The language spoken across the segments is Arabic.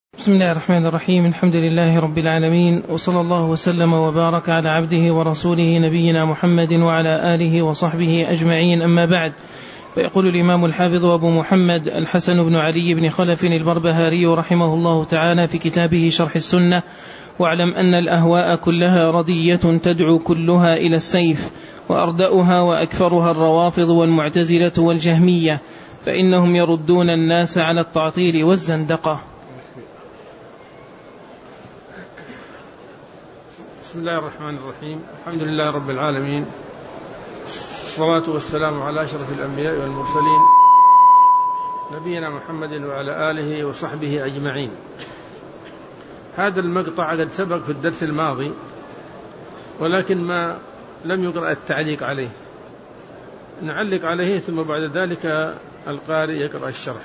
بسم الله الرحمن الرحيم. الحمد لله رب العالمين، وصلى الله وسلم وبارك على عبده ورسوله نبينا محمد وعلى آله وصحبه أجمعين، أما بعد. فيقول الإمام الحافظ أبو محمد الحسن بن علي بن خلف البربهاري رحمه الله تعالى في كتابه شرح السنة: واعلم أن الأهواء كلها ردية تدعو كلها إلى السيف، وأردأها وأكثرها الروافض والمعتزلة والجهمية، فإنهم يردون الناس على التعطيل والزندقة. بسم الله الرحمن الرحيم. الحمد لله رب العالمين، والصلاة والسلام على أشرف الأنبياء والمرسلين نبينا محمد وعلى آله وصحبه أجمعين. هذا المقطع قد سبق في الدرس الماضي، ولكن ما لم يقرأ التعليق عليه. نعلق عليه ثم بعد ذلك القارئ يقرأ الشرح.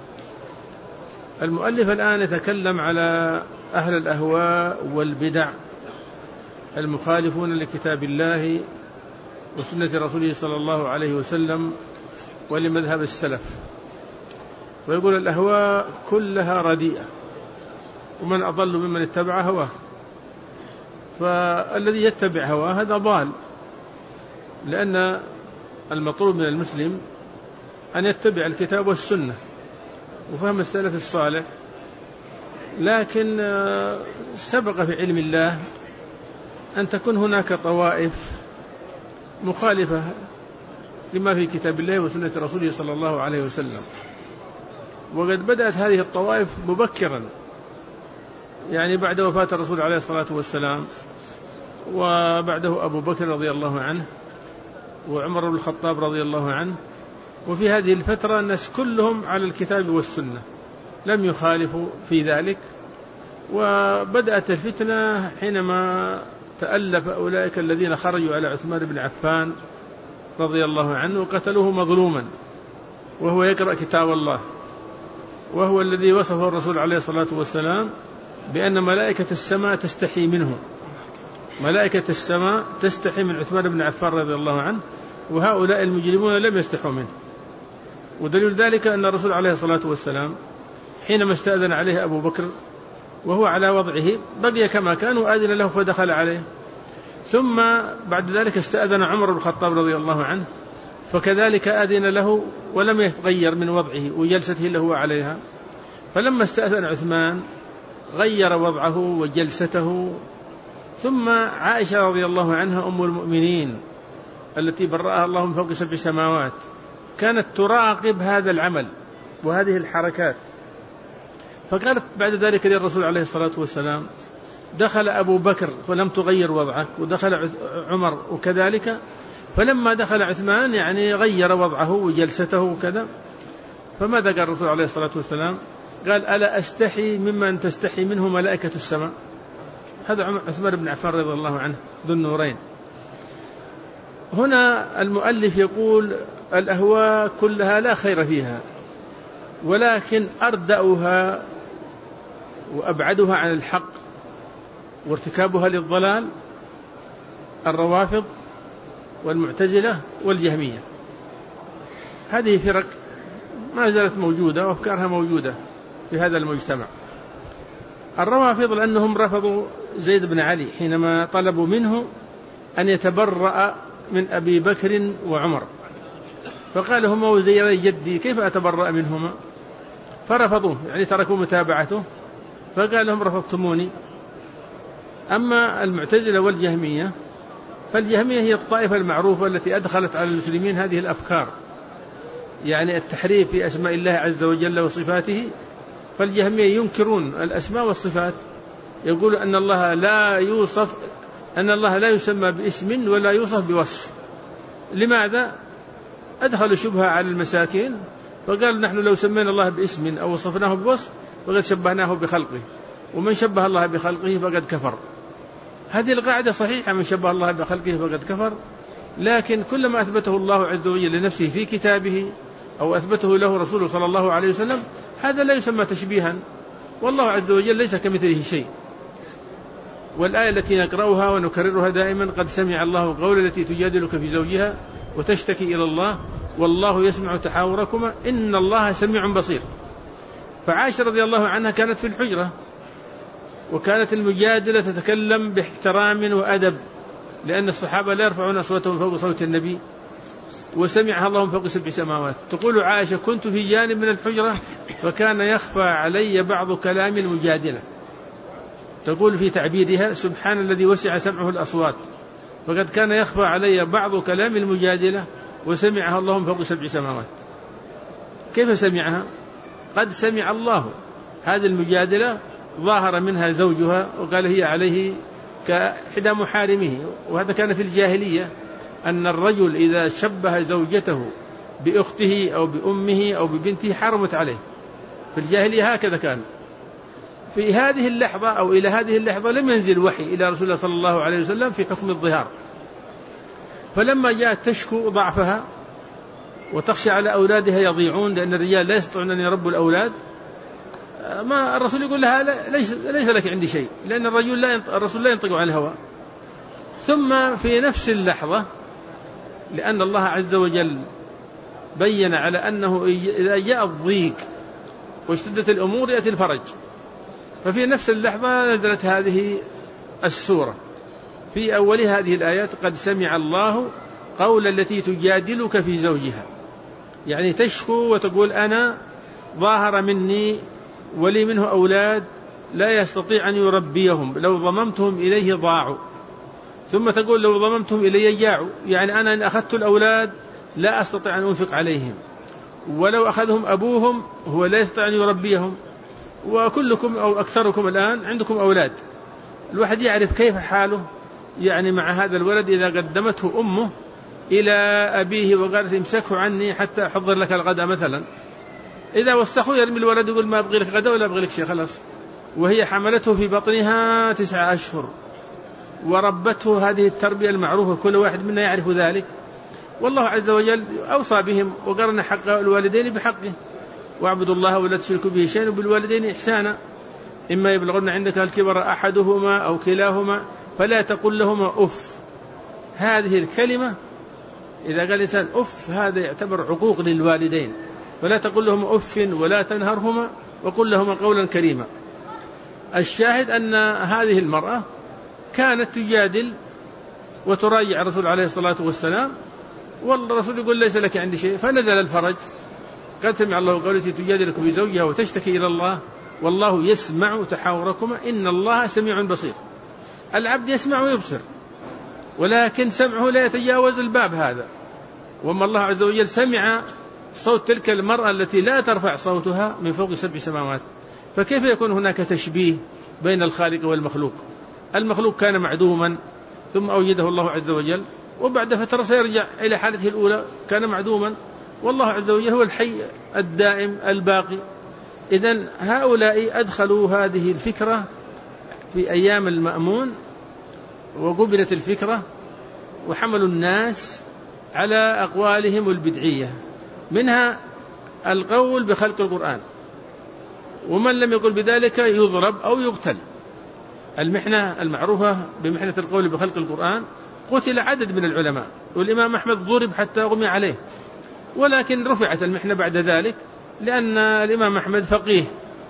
المؤلف الآن يتكلم على أهل الأهواء والبدع المخالفون لكتاب الله وسنة رسوله صلى الله عليه وسلم ولمذهب السلف. ويقول الأهواء كلها رديئة، ومن أضل ممن اتبع هواه. فالذي يتبع هواه هذا ضال، لأن المطلوب من المسلم أن يتبع الكتاب والسنة وفهم السلف الصالح. لكن سبق في علم الله أن تكون هناك طوائف مخالفة لما في كتاب الله وسنة رسوله صلى الله عليه وسلم، وقد بدأت هذه الطوائف مبكرا، يعني بعد وفاة الرسول عليه الصلاة والسلام، وبعده أبو بكر رضي الله عنه وعمر بن الخطاب رضي الله عنه. وفي هذه الفترة الناس كلهم على الكتاب والسنة، لم يخالفوا في ذلك. وبدأت الفتنة حينما تألف أولئك الذين خرجوا على عثمان بن عفان رضي الله عنه وقتلوه مظلوما وهو يقرأ كتاب الله، وهو الذي وصفه الرسول عليه الصلاة والسلام بأن ملائكة السماء تستحي منه. ملائكة السماء تستحي من عثمان بن عفان رضي الله عنه، وهؤلاء المجرمون لم يستحوا منه. ودليل ذلك أن الرسول عليه الصلاة والسلام حينما استأذن عليه أبو بكر وهو على وضعه بقي كما كان، وآذن له فدخل عليه. ثم بعد ذلك استأذن عمر بن الخطاب رضي الله عنه، فكذلك آذن له ولم يتغير من وضعه وجلسته له عليها. فلما استأذن عثمان غير وضعه وجلسته. ثم عائشة رضي الله عنها أم المؤمنين التي برأها الله من فوق 7 سماوات كانت تراقب هذا العمل وهذه الحركات، فقالت بعد ذلك للرسول عليه الصلاة والسلام: دخل أبو بكر ولم تغير وضعك، ودخل عمر وكذلك، فلما دخل عثمان يعني غير وضعه وجلسته وكذا. فماذا قال الرسول عليه الصلاة والسلام؟ قال: ألا أستحي ممن تستحي منه ملائكة السماء. هذا عثمان بن عفان رضي الله عنه ذو النورين. هنا المؤلف يقول الأهواء كلها لا خير فيها، ولكن أردأها وأبعدها عن الحق وارتكابها للضلال الروافض والمعتزلة والجهمية. هذه فرق ما زالت موجودة وأفكارها موجودة في هذا المجتمع. الروافض لأنهم رفضوا زيد بن علي حينما طلبوا منه أن يتبرأ من أبي بكر وعمر، فقال: هما وزيري جدي كيف أتبرأ منهما؟ فرفضوه، يعني تركوا متابعته، فقال لهم: رفضتموني. أما المعتزلة والجهمية، فالجهمية هي الطائفة المعروفة التي أدخلت على المسلمين هذه الأفكار، يعني التحريف في أسماء الله عز وجل وصفاته. فالجهمية ينكرون الأسماء والصفات، يقول أن الله لا يسمى باسم ولا يوصف بوصف. لماذا؟ أدخلوا شبهة على المساكين، فقالوا: نحن لو سمينا الله باسم أو وصفناه بوصف فقد شبهناه بخلقه، ومن شبه الله بخلقه فقد كفر. هذه القاعدة صحيحة: من شبه الله بخلقه فقد كفر. لكن كلما أثبته الله عز وجل لنفسه في كتابه أو أثبته له رسوله صلى الله عليه وسلم هذا لا يسمى تشبيها، والله عز وجل ليس كمثله شيء. والآية التي نقرأها ونكررها دائما: قد سمع الله قول التي تجادلك في زوجها وتشتكي إلى الله والله يسمع تحاوركما إن الله سميع بصير. فعائشة رضي الله عنها كانت في الحجرة، وكانت المجادلة تتكلم باحترام وأدب، لأن الصحابة لا يرفعون أصواتهم فوق صوت النبي، وسمعها الله فوق 7 سماوات. تقول عائشة: كنت في جانب من الحجرة فكان يخفى علي بعض كلام المجادلة. تقول في تعبيرها: سبحان الذي وسع سمعه الأصوات، فقد كان يخفى علي بعض كلام المجادلة وسمعها الله فوق 7 سماوات. كيف سمعها؟ قد سمع الله هذه المجادلة، ظاهر منها زوجها وقال هي عليه كإحدى محارمه. وهذا كان في الجاهلية، أن الرجل إذا شبه زوجته بأخته أو بأمه أو ببنته حرمت عليه. في الجاهلية هكذا كان. في هذه اللحظة أو إلى هذه اللحظة لم ينزل وحي إلى رسول الله صلى الله عليه وسلم في حكم الظهار. فلما جاءت تشكو ضعفها وتخشى على أولادها يضيعون، لأن الرجال لا يستطيعون أن يربوا الأولاد، ما الرسول يقول لها: ليس لك عندي شيء، لأن الرسول لا ينطق عن الهوى. ثم في نفس اللحظة، لأن الله عز وجل بين على أنه إذا جاء الضيق واشتدت الأمور يأتي الفرج، ففي نفس اللحظة نزلت هذه السورة في أول هذه الآيات: قد سمع الله قول التي تجادلك في زوجها، يعني تشكو وتقول: أنا ظاهر مني ولي منه أولاد لا يستطيع أن يربيهم، لو ضممتهم إليه ضاعوا. ثم تقول: لو ضممتهم إلي جاعوا، يعني أنا إن أخذت الأولاد لا أستطيع أن أنفق عليهم، ولو أخذهم أبوهم هو لا يستطيع أن يربيهم، وكلكم أو أكثركم الآن عندكم أولاد. الواحد يعرف كيف حاله يعني مع هذا الولد إذا قدمته أمه إلى أبيه وقالت: امسكه عني حتى أحضر لك الغداء مثلا. إذا واستخو يرمي الولد يقول: ما أبغي لك غداء ولا أبغي لك شيء، خلاص. وهي حملته في بطنها 9 أشهر وربته هذه التربية المعروفة، كل واحد منا يعرف ذلك. والله عز وجل أوصى بهم وقرن حق الوالدين بحقه: واعبدوا الله ولا تشركوا به شيئا وبالوالدين إحسانا، إما يبلغن عندك الكبر أحدهما أو كلاهما فلا تقل لهما أف. هذه الكلمة إذا قال الإنسان أف هذا يعتبر عقوق للوالدين، فلا تقل لهما أف ولا تنهرهما وقل لهما قولا كريما. الشاهد أن هذه المرأة كانت تجادل وتراجع الرسول عليه الصلاة والسلام، والرسول يقول: ليس لك عندي شيء. فنزل الفرج: قد سمع الله قولتي تجادلك في زوجها وتشتكي إلى الله والله يسمع تحاوركما إن الله سميع بصير. العبد يسمع ويبصر، ولكن سمعه لا يتجاوز الباب هذا. وما الله عز وجل سمع صوت تلك المرأة التي لا ترفع صوتها من فوق 7 سماوات، فكيف يكون هناك تشبيه بين الخالق والمخلوق؟ المخلوق كان معدوما ثم أوجده الله عز وجل، وبعد فترة سيرجع إلى حالته الأولى، كان معدوما، والله عز وجل هو الحي الدائم الباقي. إذن هؤلاء أدخلوا هذه الفكرة في أيام المأمون وقبلت الفكرة، وحملوا الناس على أقوالهم البدعية، منها القول بخلق القرآن، ومن لم يقل بذلك يضرب أو يقتل. المحنة المعروفة بمحنة القول بخلق القرآن قتل عدد من العلماء، والإمام أحمد ضرب حتى غمي عليه، ولكن رفعت المحنة بعد ذلك، لأن الإمام أحمد فقيه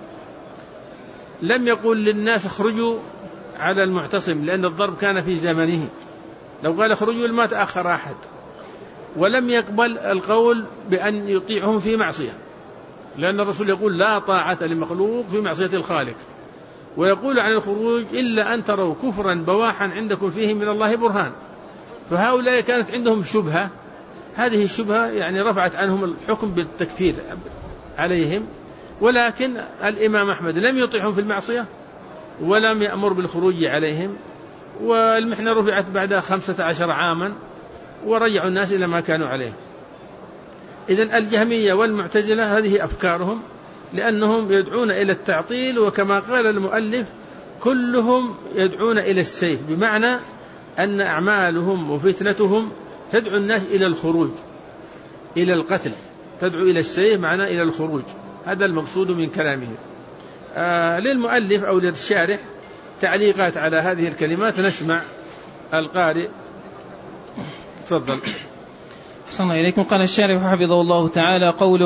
لم يقول للناس اخرجوا على المعتصم، لأن الضرب كان في زمنه، لو قال اخرجوا ما تأخر أحد، ولم يقبل القول بأن يطيعهم في معصية، لأن الرسول يقول: لا طاعة لمخلوق في معصية الخالق، ويقول عن الخروج: إلا أن تروا كفرا بواحا عندكم فيه من الله برهان. فهؤلاء كانت عندهم شبهة، هذه الشبهة يعني رفعت عنهم الحكم بالتكفير عليهم، ولكن الإمام أحمد لم يطيعهم في المعصية ولم يأمر بالخروج عليهم، والمحنة رفعت بعد 15 عاما ورجعوا الناس إلى ما كانوا عليه. إذن الجهمية والمعتزلة هذه أفكارهم، لأنهم يدعون إلى التعطيل، وكما قال المؤلف كلهم يدعون إلى السيف، بمعنى أن أعمالهم وفتنتهم تدعو الناس إلى الخروج، إلى القتل، تدعو إلى السيف معناه إلى الخروج. هذا المقصود من كلامه. للمؤلف أو للشارح تعليقات على هذه الكلمات، نسمع القارئ. تفضل. أحسن إليكم. قال الشارح حفظه الله تعالى: قوله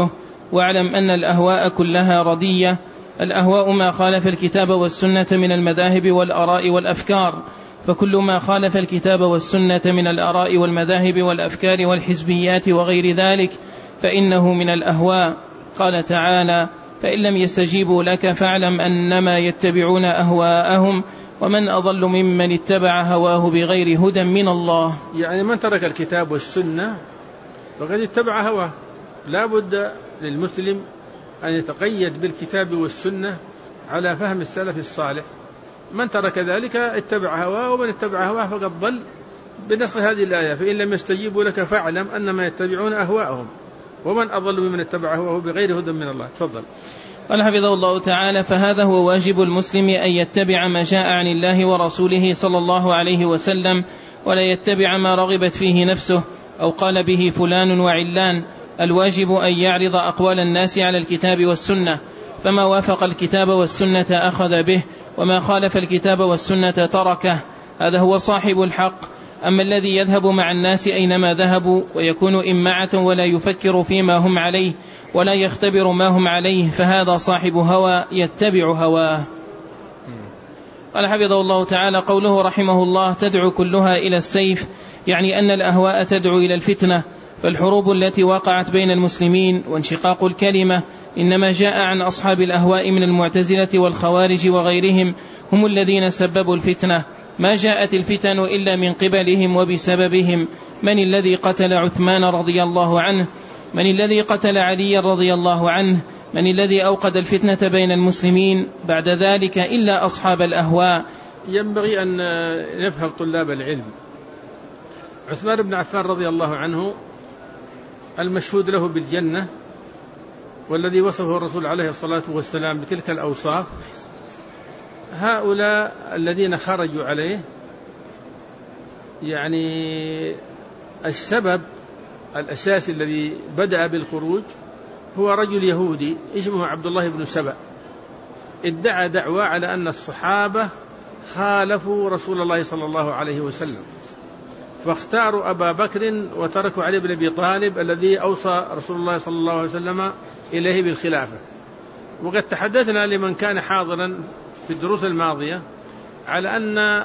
واعلم أن الأهواء كلها ردية. الأهواء ما خالف الكتاب والسنة من المذاهب والآراء والأفكار، فكل ما خالف الكتاب والسنة من الآراء والمذاهب والأفكار والحزبيات وغير ذلك فإنه من الأهواء. قال تعالى: فإن لم يستجيبوا لك فاعلم أنما يتبعون أهواءهم ومن أضل ممن اتبع هواه بغير هدى من الله. يعني من ترك الكتاب والسنة فقد اتبع هواه. لا بد للمسلم أن يتقيد بالكتاب والسنة على فهم السلف الصالح. من ترك ذلك اتبع هواه، ومن اتبع هواه فقد ضل بنص هذه الآية: فإن لم يستجيبوا لك فاعلم أنما يتبعون أهواءهم ومن أضل ممن اتبع هواه بغير هدى من الله. تفضل. قال حفظه الله تعالى: فهذا هو واجب المسلم أن يتبع ما جاء عن الله ورسوله صلى الله عليه وسلم، ولا يتبع ما رغبت فيه نفسه أو قال به فلان وعلان. الواجب أن يعرض أقوال الناس على الكتاب والسنة، فما وافق الكتاب والسنة أخذ به، وما خالف الكتاب والسنة تركه. هذا هو صاحب الحق. أما الذي يذهب مع الناس أينما ذهبوا ويكون إمعة ولا يفكر فيما هم عليه ولا يختبر ما هم عليه فهذا صاحب هوى يتبع هواه. قال حفظه الله تعالى: قوله رحمه الله: تدعو كلها إلى السيف، يعني أن الأهواء تدعو إلى الفتنة. فالحروب التي وقعت بين المسلمين وانشقاق الكلمة إنما جاء عن أصحاب الأهواء من المعتزلة والخوارج وغيرهم، هم الذين سببوا الفتنة. ما جاءت الفتن إلا من قبلهم وبسببهم. من الذي قتل عثمان رضي الله عنه؟ من الذي قتل علي رضي الله عنه؟ من الذي أوقد الفتنة بين المسلمين بعد ذلك إلا أصحاب الأهواء؟ ينبغي أن نفهم طلاب العلم. عثمان بن عفان رضي الله عنه المشهود له بالجنة، والذي وصفه الرسول عليه الصلاة والسلام بتلك الأوصاف، هؤلاء الذين خرجوا عليه يعني السبب الأساسي الذي بدأ بالخروج هو رجل يهودي اسمه عبد الله بن سبأ، ادعى دعوة على أن الصحابة خالفوا رسول الله صلى الله عليه وسلم، فاختاروا أبا بكر وتركوا علي بن أبي طالب الذي أوصى رسول الله صلى الله عليه وسلم إليه بالخلافة. وقد تحدثنا لمن كان حاضرا في الدروس الماضية على أن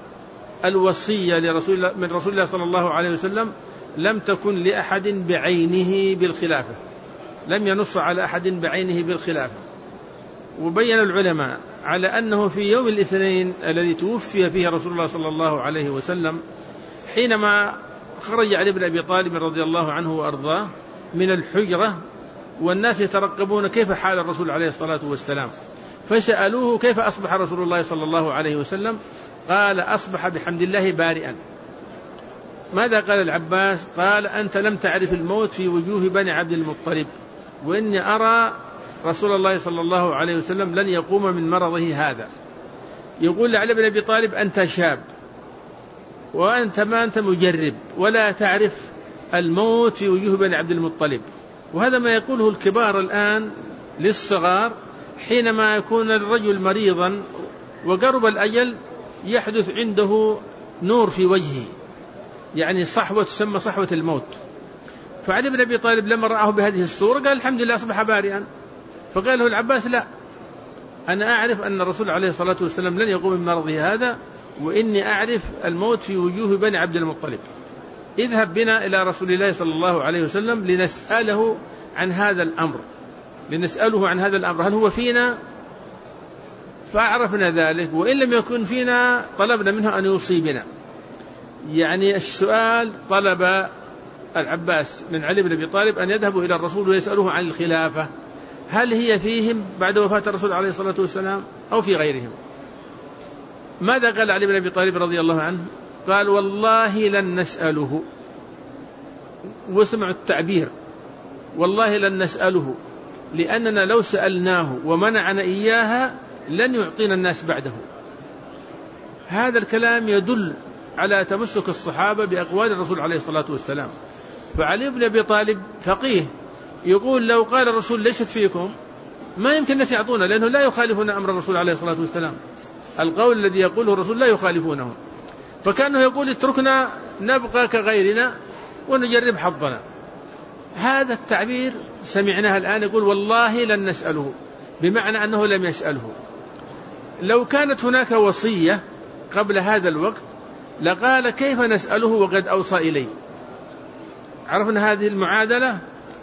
الوصية من رسول الله صلى الله عليه وسلم لم تكن لأحد بعينه بالخلافة، لم ينص على أحد بعينه بالخلافة. وبين العلماء على أنه في يوم الاثنين الذي توفي فيه رسول الله صلى الله عليه وسلم، حينما خرج علي بن أبي طالب رضي الله عنه وأرضاه من الحجرة والناس يترقبون كيف حال الرسول عليه الصلاة والسلام، فسألوه: كيف أصبح رسول الله صلى الله عليه وسلم؟ قال: أصبح بحمد الله بارئا. ماذا قال العباس؟ قال: أنت لم تعرف الموت في وجوه بني عبد المطلب، وإني أرى رسول الله صلى الله عليه وسلم لن يقوم من مرضه هذا. يقول لعلي بن أبي طالب: أنت شاب وأنت ما أنت مجرب ولا تعرف الموت في وجوه بني عبد المطلب. وهذا ما يقوله الكبار الآن للصغار حينما يكون الرجل مريضا وقرب الأجل يحدث عنده نور في وجهه، يعني صحوة تسمى صحوة الموت. فعلي بن أبي طالب لما رآه بهذه الصورة قال: الحمد لله أصبح بارئا. فقال له العباس: لا، أنا أعرف أن الرسول عليه الصلاة والسلام لن يقوم من مرضه هذا، وإني أعرف الموت في وجوه بني عبد المطلب. اذهب بنا إلى رسول الله صلى الله عليه وسلم لنسأله عن هذا الأمر، هل هو فينا؟ فأعرفنا ذلك، وإن لم يكن فينا طلبنا منه أن يوصي بنا. يعني السؤال طلب العباس من علي بن أبي طالب أن يذهبوا إلى الرسول ويسألوه عن الخلافة، هل هي فيهم بعد وفاة الرسول عليه الصلاة والسلام أو في غيرهم؟ ماذا قال علي بن أبي طالب رضي الله عنه؟ قال: والله لن نسأله. وسمعوا التعبير: والله لن نسأله، لأننا لو سألناه ومنعنا إياها لن يعطينا الناس بعده. هذا الكلام يدل على تمسك الصحابة بأقوال الرسول عليه الصلاة والسلام. فعلي بن أبي طالب فقيه يقول: لو قال الرسول ليست فيكم ما يمكن الناس يعطونا، لأنه لا يخالفون أمر الرسول عليه الصلاة والسلام، القول الذي يقوله الرسول لا يخالفونه. فكانه يقول: اتركنا نبقى كغيرنا ونجرب حظنا. هذا التعبير سمعناه الآن يقول والله لن نسأله، بمعنى أنه لم يسأله. لو كانت هناك وصية قبل هذا الوقت لقال كيف نسأله وقد أوصى إليه. عرفنا هذه المعادلة؟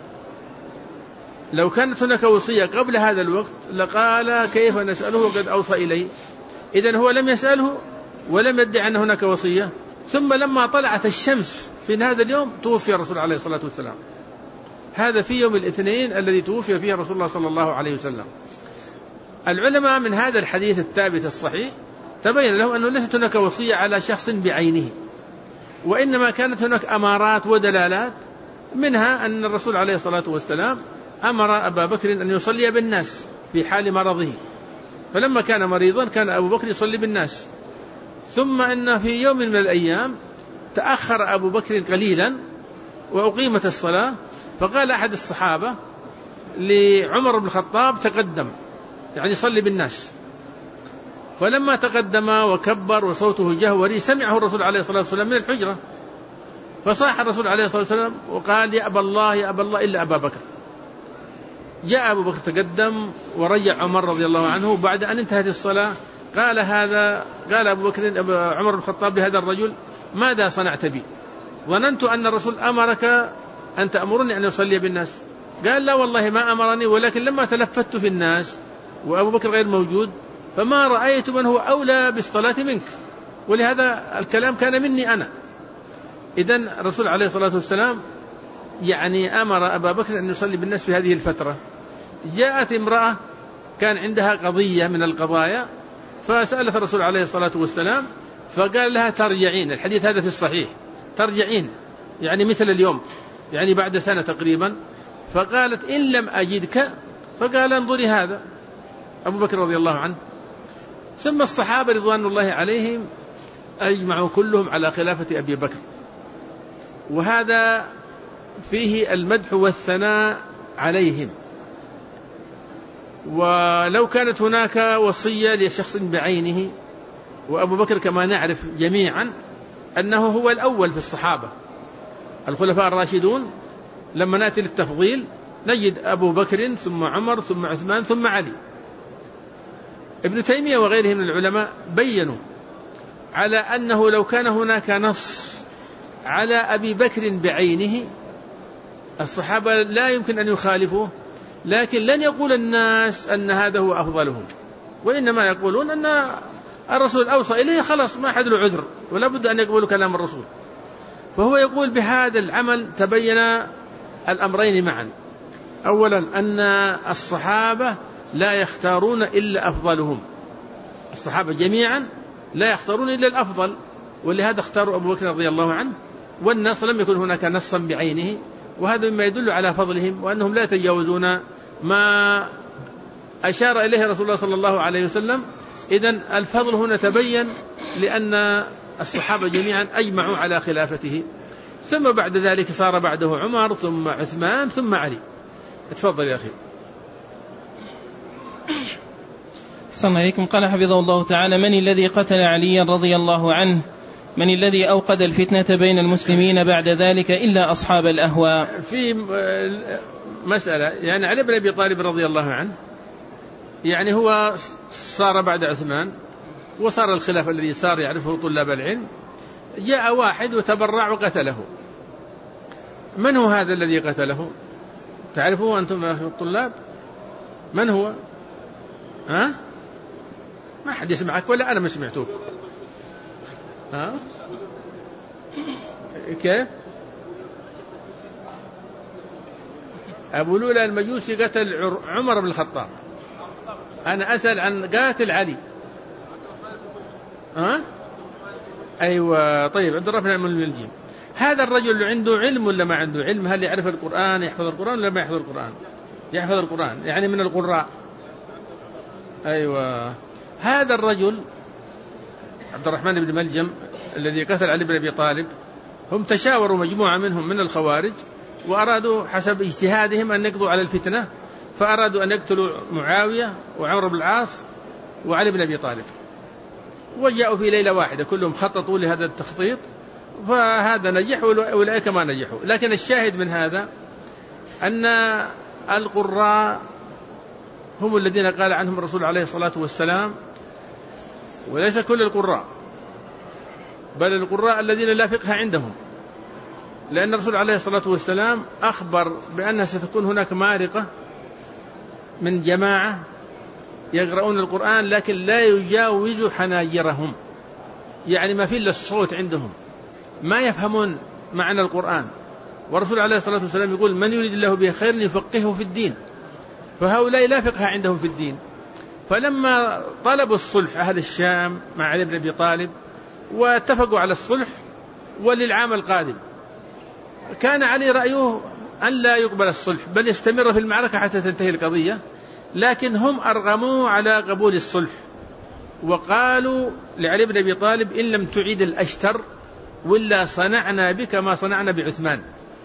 لو كانت هناك وصية قبل هذا الوقت لقال كيف نسأله وقد أوصى إليه. إذن هو لم يسأله ولم يدعي أن هناك وصية، ثم لما طلعت الشمس في هذا اليوم توفي الرسول عليه الصلاة والسلام. هذا في يوم الاثنين الذي توفي فيه رسول الله صلى الله عليه وسلم. العلماء من هذا الحديث الثابت الصحيح تبين له أنه ليست هناك وصية على شخص بعينه، وإنما كانت هناك أمارات ودلالات، منها أن الرسول عليه الصلاة والسلام أمر أبا بكر أن يصلي بالناس في حال مرضه، فلما كان مريضا كان أبو بكر يصلي بالناس. ثم أن في يوم من الأيام تأخر أبو بكر قليلا وأقيمت الصلاة، فقال أحد الصحابة لعمر بن الخطاب تقدم، يعني صلي بالناس. فلما تقدم وكبر وصوته جهوري سمعه الرسول عليه الصلاة والسلام من الحجرة، فصاح الرسول عليه الصلاة والسلام وقال يا أبا الله يا أبا الله إلا أبا بكر. جاء أبو بكر تقدم ورجع عمر رضي الله عنه بعد أن انتهت الصلاة. قال أبو بكر عمر بن الخطاب لهذا الرجل ماذا صنعت بي؟ ظننت أن الرسول أمرك أن تأمرني أن يصلي بالناس. قال لا والله ما أمرني، ولكن لما تلفت في الناس وأبو بكر غير موجود فما رأيت من هو أولى بالصلاة منك، ولهذا الكلام كان مني أنا. إذن الرسول عليه الصلاة والسلام يعني أمر أبا بكر أن يصلي بالناس في هذه الفترة. جاءت امرأة كان عندها قضية من القضايا فسألت الرسول عليه الصلاة والسلام فقال لها ترجعين، الحديث هذا في الصحيح، ترجعين يعني مثل اليوم، يعني بعد سنة تقريبا. فقالت إن لم أجدك، فقال انظري هذا أبو بكر رضي الله عنه. ثم الصحابة رضوان الله عليهم أجمعوا كلهم على خلافة أبي بكر، وهذا فيه المدح والثناء عليهم. ولو كانت هناك وصية لشخص بعينه، وأبو بكر كما نعرف جميعا أنه هو الأول في الصحابة الخلفاء الراشدون، لما نأتي للتفضيل نجد أبو بكر ثم عمر ثم عثمان ثم علي. ابن تيمية وغيره من العلماء بيّنوا على أنه لو كان هناك نص على أبي بكر بعينه الصحابة لا يمكن أن يخالفوه، لكن لن يقول الناس أن هذا هو أفضلهم، وإنما يقولون أن الرسول أوصى إليه خلاص ما حد له عذر ولا بد أن يقبلوا كلام الرسول. فهو يقول بهذا العمل تبين الأمرين معا. أولا أن الصحابة لا يختارون إلا أفضلهم، الصحابة جميعا لا يختارون إلا الأفضل، ولهذا اختاروا أبو بكر رضي الله عنه، والنص لم يكن هناك نصا بعينه، وهذا مما يدل على فضلهم وأنهم لا يتجاوزون ما أشار إليه رسول الله صلى الله عليه وسلم. إذن الفضل هنا تبين لأن الصحابة جميعا أجمعوا على خلافته. ثم بعد ذلك صار بعده عمر ثم عثمان ثم علي. اتفضل يا أخي. أحسن عليكم. قال حفظه الله تعالى: من الذي قتل عليا رضي الله عنه؟ من الذي أوقد الفتنة بين المسلمين بعد ذلك إلا أصحاب الأهواء؟ في مسألة، يعني علي بن أبي طالب رضي الله عنه يعني هو صار بعد عثمان وصار الخلاف الذي صار يعرفه طلاب العلم. جاء واحد وتبرع وقتله. من هو هذا الذي قتله؟ تعرفوه أنتم الطلاب؟ من هو؟ ها؟ ما حد يسمعك ولا أنا ما سمعتوك؟ ها؟ كيف؟ أبو لولا المجوسي قتل عمر بن الخطاب. أنا أسأل عن قاتل علي. ها؟ أيوة. طيب عبد الرحمن بن الملجم. هذا الرجل عنده علم ولا ما عنده علم؟ هل يعرف القرآن، يحفظ القرآن ولا ما يحفظ القرآن؟ يحفظ القرآن، يعني من القراء. أيوة. هذا الرجل عبد الرحمن بن ملجم الذي قتل علي بن أبي طالب، هم تشاوروا مجموعة منهم من الخوارج وأرادوا حسب اجتهادهم أن يقضوا على الفتنة، فأرادوا أن يقتلوا معاوية وعمر بن العاص وعلي بن أبي طالب، وجاءوا في ليلة واحدة كلهم خططوا لهذا التخطيط، فهذا نجح وأولئك ما نجحوا. لكن الشاهد من هذا أن القراء هم الذين قال عنهم الرسول عليه الصلاة والسلام، وليس كل القراء، بل القراء الذين لا فقه عندهم، لأن الرسول عليه الصلاة والسلام أخبر بأنها ستكون هناك مارقة من جماعة يقرؤون القرآن لكن لا يجاوز حناجرهم، يعني ما في إلا الصوت عندهم، ما يفهمون معنى القرآن. والرسول عليه الصلاة والسلام يقول: من يريد الله به خير يفقهه في الدين. فهؤلاء لا فقه عندهم في الدين. فلما طلبوا الصلح أهل الشام مع علي بن أبي طالب واتفقوا على الصلح وللعام القادم، كان علي رأيه أن لا يقبل الصلح بل يستمر في المعركة حتى تنتهي القضية، لكن هم أرغموا على قبول الصلح وقالوا لعلي بن أبي طالب: إن لم تعيد الأشتر ولا صنعنا بك ما صنعنا بعثمان.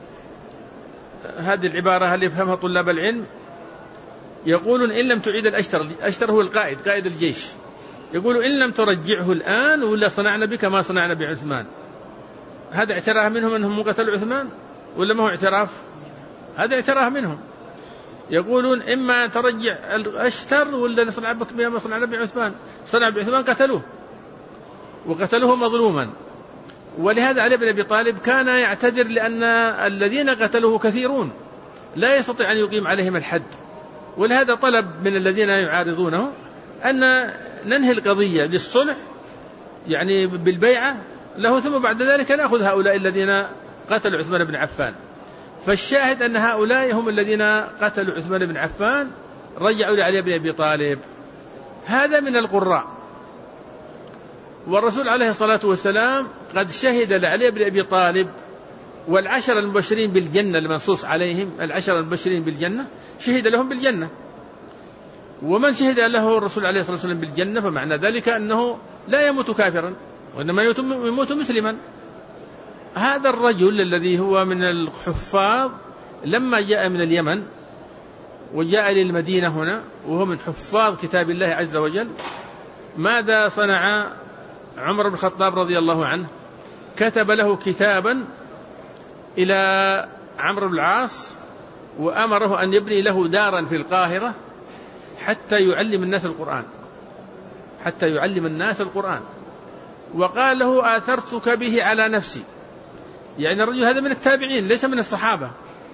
هذه العبارة هل يفهمها طلاب العلم؟ يقولون: إن لم تعيد الأشتر، الأشتر هو القائد، قائد الجيش، يقولوا: إن لم ترجعه الآن ولا صنعنا بك ما صنعنا بعثمان. هذا اعتراف منهم أنهم قتلوا عثمان ولا ما هو اعتراف؟ هذا اعتراف منهم. يقولون: إما ترجع الأشتر ولا نصنع بك ما صنعنا بعثمان. صنع بعثمان قتلوه، وقتلوه مظلوما. ولهذا علي بن أبي طالب كان يعتذر لأن الذين قتلوه كثيرون لا يستطيع أن يقيم عليهم الحد، ولهذا طلب من الذين يعارضونه أن ننهي القضية بالصلح، يعني بالبيعة له، ثم بعد ذلك نأخذ هؤلاء الذين قتلوا عثمان بن عفان. فالشاهد أن هؤلاء هم الذين قتلوا عثمان بن عفان، رجعوا لعلي بن أبي طالب. هذا من القراء. والرسول عليه الصلاة والسلام قد شهد لعلي بن أبي طالب والعشر المبشرين بالجنة المنصوص عليهم، العشر المبشرين بالجنة شهد لهم بالجنة. ومن شهد له الرسول عليه الصلاة والسلام بالجنة فمعنى ذلك أنه لا يموت كافرا وإنما يموت مسلما. هذا الرجل الذي هو من الحفاظ لما جاء من اليمن وجاء للمدينة هنا وهو من حفاظ كتاب الله عز وجل، ماذا صنع عمر بن الخطاب رضي الله عنه؟ كتب له كتابا إلى عمرو بن العاص وأمره أن يبني له دارا في القاهرة حتى يعلم الناس القرآن، حتى يعلم الناس القرآن. وقال له: آثرتك به على نفسي. يعني الرجل هذا من التابعين ليس من الصحابة،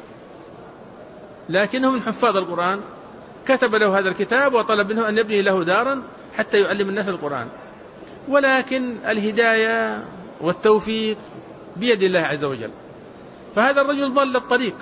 لكنه من حفاظ القرآن. كتب له هذا الكتاب وطلب منه أن يبني له دارا حتى يعلم الناس القرآن. ولكن الهداية والتوفيق بيد الله عز وجل. فهذا الرجل ضل الطريق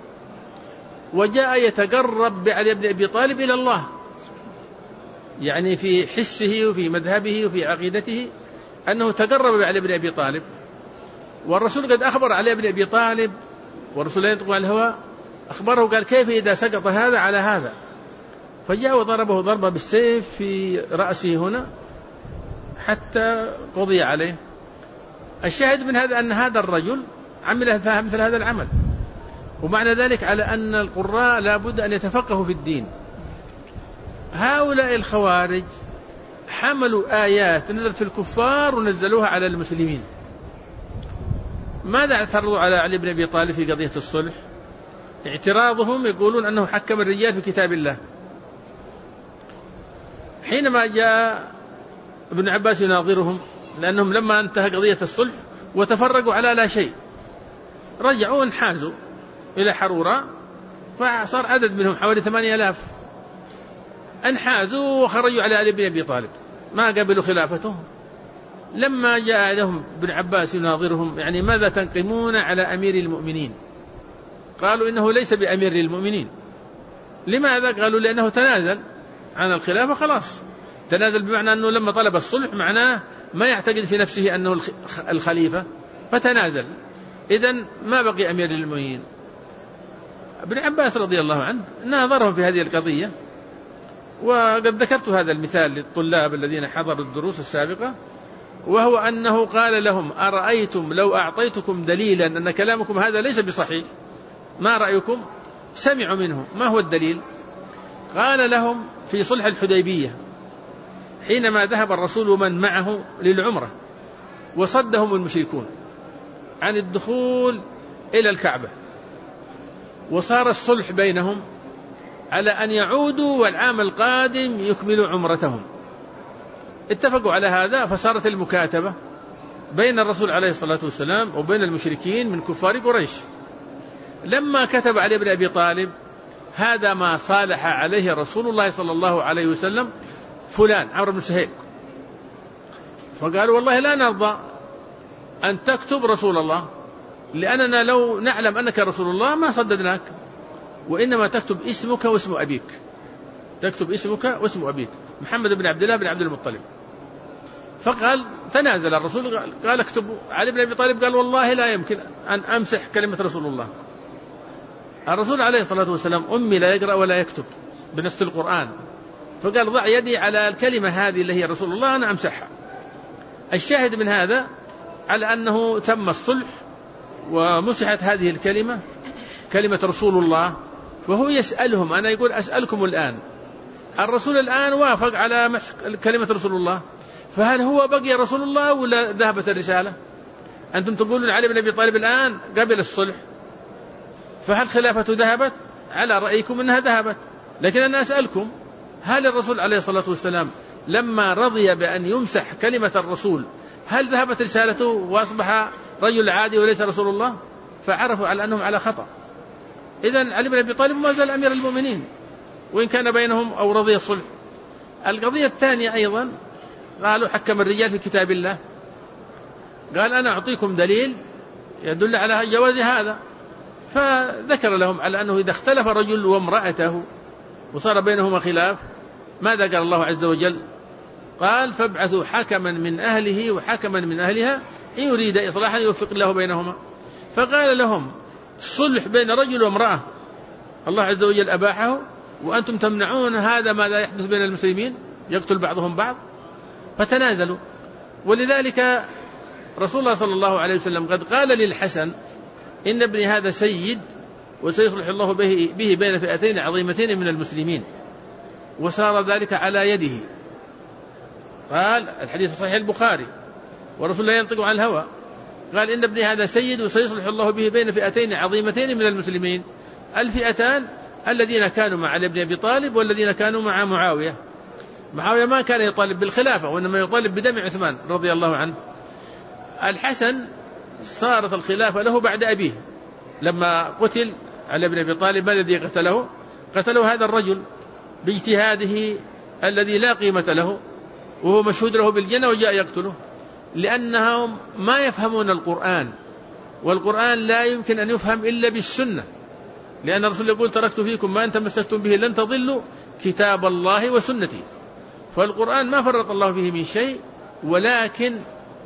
وجاء يتقرب بعلي بن أبي طالب إلى الله، يعني في حسه وفي مذهبه وفي عقيدته أنه تقرب بعلي بن أبي طالب. والرسول قد أخبر علي بن أبي طالب، والرسول لا ينطق عن الهوى، أخبره قال: كيف إذا سقط هذا على هذا؟ فجاء وضربه ضربة بالسيف في رأسه هنا حتى قضي عليه. الشاهد من هذا أن هذا الرجل عمل مثل هذا العمل. ومعنى ذلك على أن القراء لا بد أن يتفقهوا في الدين. هؤلاء الخوارج حملوا آيات نزلت في الكفار ونزلوها على المسلمين. ماذا اعترضوا على علي بن أبي طالب في قضية الصلح؟ اعتراضهم يقولون أنه حكم الرجال في كتاب الله. حينما جاء ابن عباس يناظرهم، لأنهم لما انتهى قضية الصلح وتفرقوا على لا شيء رجعوا انحازوا إلى حرورة، فصار عدد منهم حوالي 8000 انحازوا وخرجوا على علي بن أبي طالب، ما قبلوا خلافته. لما جاء لهم ابن عباس يناظرهم: يعني ماذا تنقمون على أمير المؤمنين؟ قالوا: إنه ليس بأمير المؤمنين. لماذا؟ قالوا: لأنه تنازل عن الخلافة، خلاص تنازل، بمعنى أنه لما طلب الصلح معناه ما يعتقد في نفسه أنه الخليفة فتنازل، إذن ما بقي أمير المؤمنين. ابن عباس رضي الله عنه ناظرهم في هذه القضية. وقد ذكرت هذا المثال للطلاب الذين حضروا الدروس السابقة، وهو أنه قال لهم: أرأيتم لو أعطيتكم دليلا أن كلامكم هذا ليس بصحيح، ما رأيكم؟ سمعوا منه. ما هو الدليل؟ قال لهم: في صلح الحديبية حينما ذهب الرسول ومن معه للعمرة وصدهم المشركون عن الدخول إلى الكعبة، وصار الصلح بينهم على أن يعودوا والعام القادم يكملوا عمرتهم. اتفقوا على هذا، فصارت المكاتبة بين الرسول عليه الصلاة والسلام وبين المشركين من كفار قريش. لما كتب علي بن أبي طالب هذا ما صالح عليه رسول الله صلى الله عليه وسلم فلان عمرو بن سهيل، فقالوا والله لا نرضى أن تكتب رسول الله، لأننا لو نعلم أنك رسول الله ما صددناك، وإنما تكتب اسمك واسم أبيك، تكتب اسمك واسم أبيك محمد بن عبد الله بن عبد المطلب. فقال تنازل الرسول قال اكتبوا. علي بن أبي طالب قال والله لا يمكن أن أمسح كلمة رسول الله. الرسول عليه الصلاة والسلام أمي لا يقرأ ولا يكتب بنص القرآن، فقال ضع يدي على الكلمة هذه اللي هي رسول الله أنا أمسحها. الشاهد من هذا على أنه تم الصلح ومسحت هذه الكلمة، كلمة رسول الله. وهو يسألهم، أنا يقول أسألكم الآن، الرسول الآن وافق على مسح كلمة رسول الله، فهل هو بقي رسول الله ولا ذهبت الرسالة؟ أنتم تقولون علي بن أبي طالب الآن قبل الصلح، فهل خلافته ذهبت؟ على رأيكم أنها ذهبت، لكن أنا أسألكم هل الرسول عليه الصلاة والسلام لما رضي بأن يمسح كلمة الرسول هل ذهبت رسالته وأصبح رجل عادي وليس رسول الله؟ فعرفوا على أنهم على خطأ. إذن علي بن أبي طالب ما زال أمير المؤمنين وإن كان بينهم أو رضي الصلح. القضية الثانية أيضا قالوا حكم الرجال في كتاب الله، قال أنا أعطيكم دليل يدل على جواز هذا، فذكر لهم على أنه إذا اختلف رجل وامرأته وصار بينهما خلاف ماذا قال الله عز وجل؟ قال فابعثوا حكما من أهله وحكما من أهلها إن يريد إصلاحا يوفق الله بينهما. فقال لهم الصلح بين رجل وامرأة الله عز وجل أباحه وأنتم تمنعون هذا ماذا يحدث بين المسلمين يقتل بعضهم بعض، فتنازلوا. ولذلك رسول الله صلى الله عليه وسلم قد قال للحسن إن ابني هذا سيد وسيصلح الله به بين فئتين عظيمتين من المسلمين، وصار ذلك على يده. قال الحديث صحيح البخاري ورسول الله ينطق عن الهوى، قال إن ابني هذا سيد وسيصلح الله به بين فئتين عظيمتين من المسلمين. الفئتان الذين كانوا مع ابن أبي طالب والذين كانوا مع معاوية. معاوية ما كان يطالب بالخلافة وإنما يطالب بدم عثمان رضي الله عنه. الحسن صارت الخلافة له بعد أبيه، لما قتل على ابن أبي طالب ما الذي قتله؟ قتله هذا الرجل باجتهاده الذي لا قيمة له، وهو مشهود له بالجنة وجاء يقتله، لأنهم ما يفهمون القرآن، والقرآن لا يمكن أن يفهم إلا بالسنة، لأن الرسول يقول تركت فيكم ما أن تمسكتم به لن تضلوا كتاب الله وسنتي. فالقرآن ما فرط الله فيه من شيء، ولكن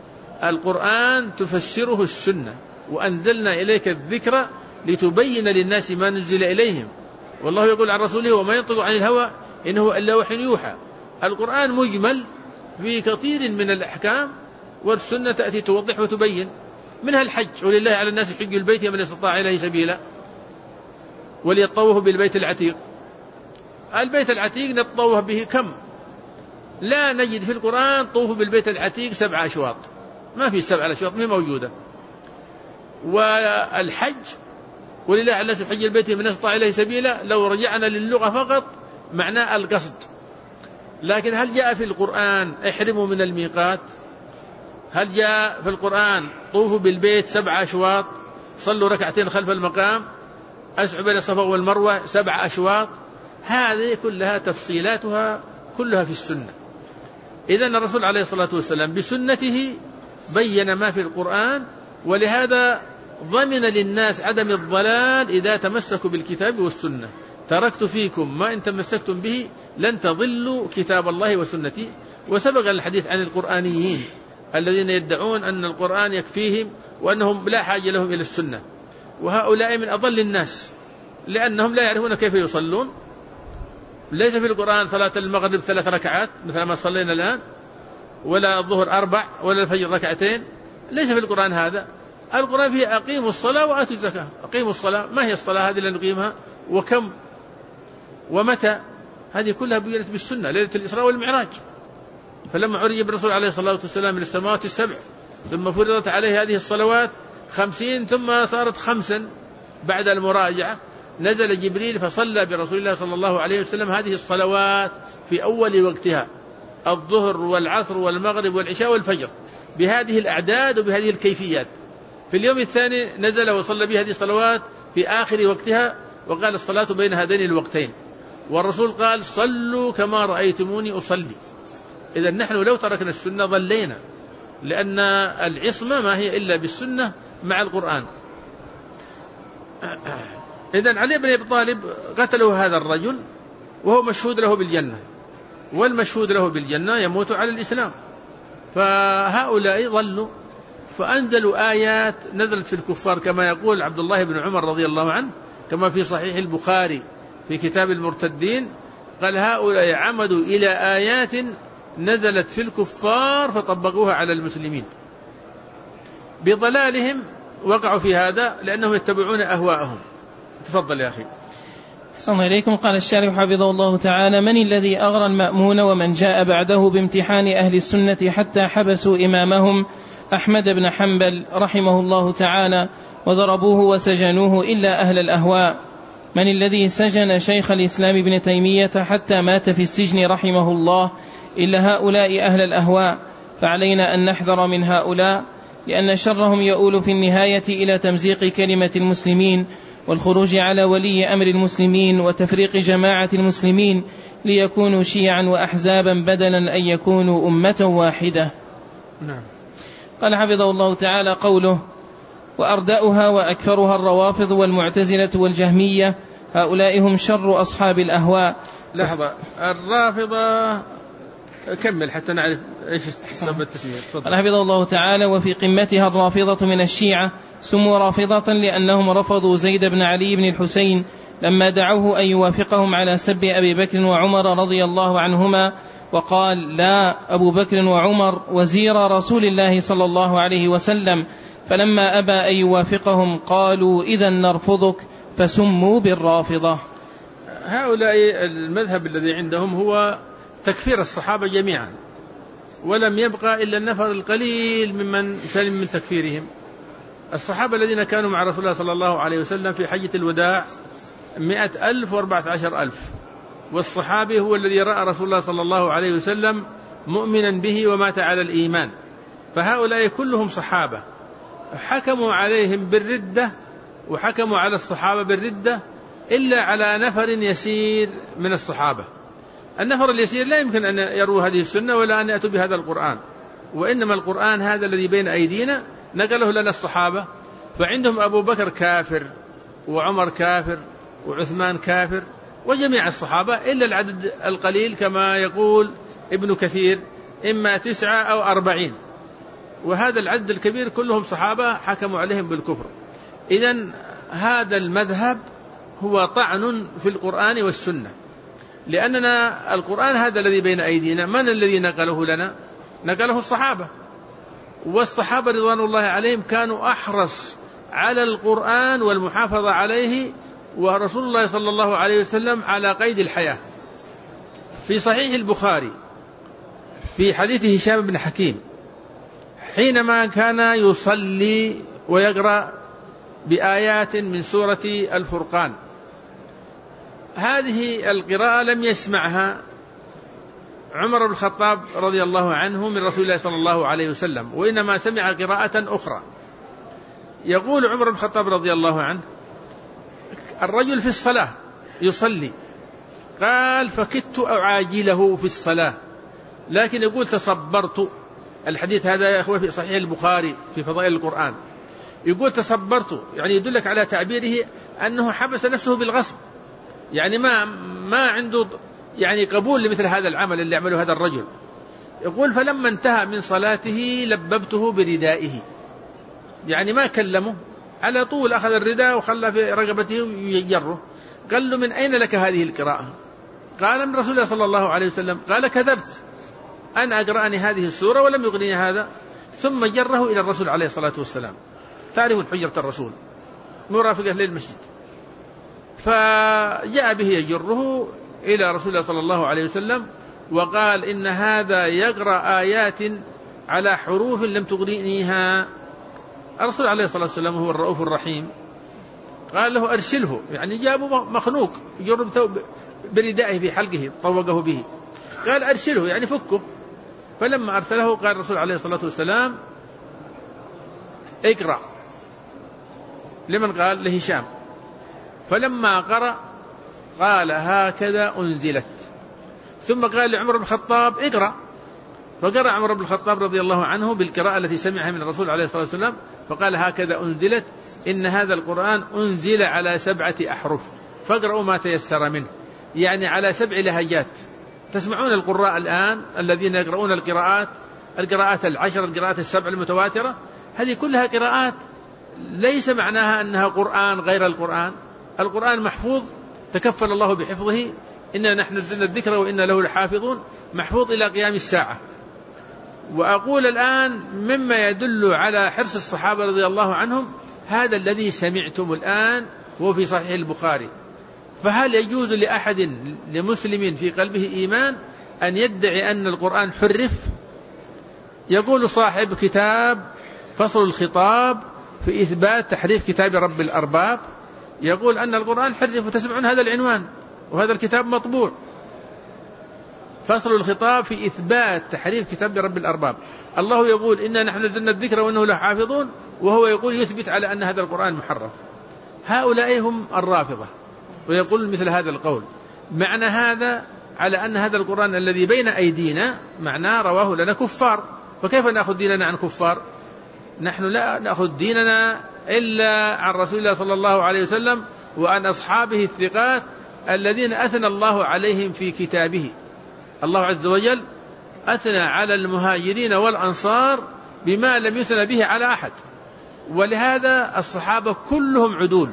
القرآن تفسره السنة، وأنزلنا إليك الذكر لتبين للناس ما نزل إليهم، والله يقول عن رسوله وما ينطق عن الهوى إن هو إلا وحي يوحى. القرآن مجمل في كثير من الأحكام، والسنة تأتي توضح وتبين، منها الحج ولله على الناس حج البيت من استطاع إليه سبيلا وليطوفوا بالبيت العتيق. البيت العتيق نطوف به كم؟ لا نجد في القرآن طوفوا بالبيت العتيق 7 أشواط، ما في 7 أشواط ما موجودة. والحج ولله على الناس حج البيت من استطاع إليه سبيلا لو رجعنا للغة فقط معناه القصد، لكن هل جاء في القرآن احرموا من الميقات؟ هل جاء في القرآن طوفوا بالبيت 7 أشواط، صلوا ركعتين خلف المقام، أسعوا بين الصفا والمروة 7 أشواط؟ هذه كلها تفصيلاتها كلها في السنة. إذن الرسول عليه الصلاة والسلام بسنته بين ما في القرآن، ولهذا ضمن للناس عدم الضلال إذا تمسكوا بالكتاب والسنة. تركت فيكم ما إن تمسكتم به لن تضلوا كتاب الله وسنتي. وسبق الحديث عن القرآنيين الذين يدعون أن القرآن يكفيهم وأنهم لا حاجة لهم إلى السنة، وهؤلاء من أضل الناس لأنهم لا يعرفون كيف يصلون. ليس في القرآن صلاة المغرب 3 ركعات مثل ما صلينا الآن، ولا الظهر 4، ولا الفجر 2 ليس في القرآن هذا. القرآن فيه أقيموا الصلاة وآتوا الزكاة. أقيموا الصلاة، ما هي الصلاة هذه اللي نقيمها وكم ومتى؟ هذه كلها بينت بالسنة. ليلة الإسراء والمعراج، فلما عرج بالرسول عليه الصلاة والسلام من السماوات ال7 ثم فرضت عليه هذه الصلوات 50 ثم صارت 5 بعد المراجعة، نزل جبريل فصلى برسول الله صلى الله عليه وسلم هذه الصلوات في أول وقتها، الظهر والعصر والمغرب والعشاء والفجر، بهذه الأعداد وبهذه الكيفيات. في اليوم الثاني نزل وصلى بهذه الصلوات في آخر وقتها، وقال الصلاة بين هذين الوقتين، والرسول قال صلوا كما رأيتموني أصلي. إذا نحن لو تركنا السنة ضلينا، لأن العصمة ما هي إلا بالسنة مع القرآن. إذن علي بن أبي طالب قتله هذا الرجل وهو مشهود له بالجنة، والمشهود له بالجنة يموت على الإسلام. فهؤلاء ضلوا، فأنزلوا آيات نزلت في الكفار، كما يقول عبد الله بن عمر رضي الله عنه كما في صحيح البخاري في كتاب المرتدين، قال هؤلاء عمدوا إلى آيات نزلت في الكفار فطبقوها على المسلمين. بضلالهم وقعوا في هذا لأنهم يتبعون أهواءهم. تفضل يا أخي. أحسن إليكم. قال الشارح حفظه الله تعالى: من الذي أغرى المأمون ومن جاء بعده بامتحان أهل السنة حتى حبسوا إمامهم أحمد بن حنبل رحمه الله تعالى وضربوه وسجنوه إلا أهل الأهواء؟ من الذي سجن شيخ الإسلام ابن تيمية حتى مات في السجن رحمه الله إلا هؤلاء أهل الأهواء؟ فعلينا أن نحذر من هؤلاء، لأن شرهم يؤول في النهاية إلى تمزيق كلمة المسلمين والخروج على ولي أمر المسلمين وتفريق جماعة المسلمين ليكونوا شيعا وأحزابا بدلا أن يكونوا أمة واحدة. نعم. قال حفظه الله تعالى قوله: وأردأها وأكثرها الروافض والمعتزلة والجهمية، هؤلاء هم شر أصحاب الأهواء. لحظة، الرافضة كمل حتى نعرف إيش سبب التسمية. قال حفظه الله تعالى: وفي قمتها الرافضة من الشيعة، سموا رافضة لأنهم رفضوا زيد بن علي بن الحسين لما دعوه أن يوافقهم على سب أبي بكر وعمر رضي الله عنهما، وقال: لا، أبو بكر وعمر وزير رسول الله صلى الله عليه وسلم. فلما أبى أن يوافقهم قالوا: إذا نرفضك، فسموا بالرافضة. هؤلاء المذهب الذي عندهم هو تكفير الصحابة جميعا، ولم يبقى إلا النفر القليل ممن سلم من تكفيرهم. الصحابة الذين كانوا مع رسول الله صلى الله عليه وسلم في حجة الوداع 100,000 و14,000، والصحابي هو الذي رأى رسول الله صلى الله عليه وسلم مؤمنا به ومات على الإيمان. فهؤلاء كلهم صحابة، حكموا عليهم بالردة وحكموا على الصحابة بالردة إلا على نفر يسير من الصحابة. النفر اليسير لا يمكن أن يروا هذه السنة ولا أن يأتوا بهذا القرآن، وإنما القرآن هذا الذي بين أيدينا نقله لنا الصحابة. فعندهم أبو بكر كافر، وعمر كافر، وعثمان كافر، وجميع الصحابة إلا العدد القليل كما يقول ابن كثير إما 9 أو 40، وهذا العدد الكبير كلهم صحابة حكموا عليهم بالكفر. إذن هذا المذهب هو طعن في القرآن والسنة، لأننا القرآن هذا الذي بين أيدينا من الذي نقله لنا؟ نقله الصحابة، والصحابة رضوان الله عليهم كانوا أحرص على القرآن والمحافظة عليه، ورسول الله صلى الله عليه وسلم على قيد الحياة. في صحيح البخاري في حديث هشام بن حكيم حينما كان يصلي ويقرأ بآيات من سورة الفرقان، هذه القراءة لم يسمعها عمر بن الخطاب رضي الله عنه من رسول الله صلى الله عليه وسلم، وإنما سمع قراءة أخرى. يقول عمر بن الخطاب رضي الله عنه: الرجل في الصلاة يصلي، قال: فكدت أعاجله في الصلاة، لكن يقول تصبرت. الحديث هذا يا أخوة في صحيح البخاري في فضائل القرآن. يقول تصبرت، يعني يدلك على تعبيره أنه حبس نفسه بالغصب، يعني ما عنده يعني قبول لمثل هذا العمل اللي يعمله هذا الرجل. يقول: فلما انتهى من صلاته لببته بردائه، يعني ما كلمه، على طول أخذ الرداء وخلى في رقبته يجره. قال له: من أين لك هذه القراءة؟ قال: من رسول الله صلى الله عليه وسلم. قال: كذبت، أنا أقرأني هذه السورة ولم يقرني هذا. ثم جره إلى الرسول عليه الصلاة والسلام. تعرف حجرة الرسول مرافقة للمسجد، فجاء به يجره إلى رسول الله صلى الله عليه وسلم وقال: إن هذا يقرأ آيات على حروف لم تقرئنيها. الرسول عليه الصلاة والسلام هو الرؤوف الرحيم، قال له أرسله، يعني جابه مخنوق يجرب بردائه في حلقه طوقه به، قال أرسله يعني فكه. فلما أرسله قال الرسول عليه الصلاة والسلام اقرأ. لمن قال؟ لهشام. فلما قرأ قال هكذا أنزلت. ثم قال لعمر بن الخطاب اقرأ، فقرأ عمر بن الخطاب رضي الله عنه بالقراءة التي سمعها من الرسول عليه الصلاة والسلام، فقال هكذا أنزلت، إن هذا القرآن أنزل على 7 أحرف فاقرأوا ما تيسر منه، يعني على 7 لهجات. تسمعون القراء الآن الذين يقرؤون القراءات 10، القراءات 7 المتواترة، هذه كلها قراءات ليس معناها أنها قرآن غير القرآن. القرآن محفوظ، تكفل الله بحفظه، إنا نحن نزلنا الذكر وإنا له لحافظون، محفوظ إلى قيام الساعة. وأقول الآن مما يدل على حرص الصحابة رضي الله عنهم هذا الذي سمعتم الآن هو في صحيح البخاري. فهل يجوز لأحد لمسلم في قلبه إيمان أن يدعي أن القرآن حرف؟ يقول صاحب كتاب فصل الخطاب في إثبات تحريف كتاب رب الأرباب، يقول أن القرآن حرف، وتسمعون هذا العنوان وهذا الكتاب مطبوع، فصل الخطاب في إثبات تحريف كتاب رب الأرباب. الله يقول إنا نحن نزلنا الذكر وإنه لحافظون، وهو يقول يثبت على أن هذا القرآن محرف. هؤلاء هم الرافضة، ويقول مثل هذا القول. معنى هذا على أن هذا القرآن الذي بين أيدينا معناه رواه لنا كفار، فكيف نأخذ ديننا عن كفار؟ نحن لا نأخذ ديننا إلا عن رسول الله صلى الله عليه وسلم وعن أصحابه الثقات الذين أثنى الله عليهم في كتابه. الله عز وجل أثنى على المهاجرين والأنصار بما لم يثنى به على أحد، ولهذا الصحابة كلهم عدول.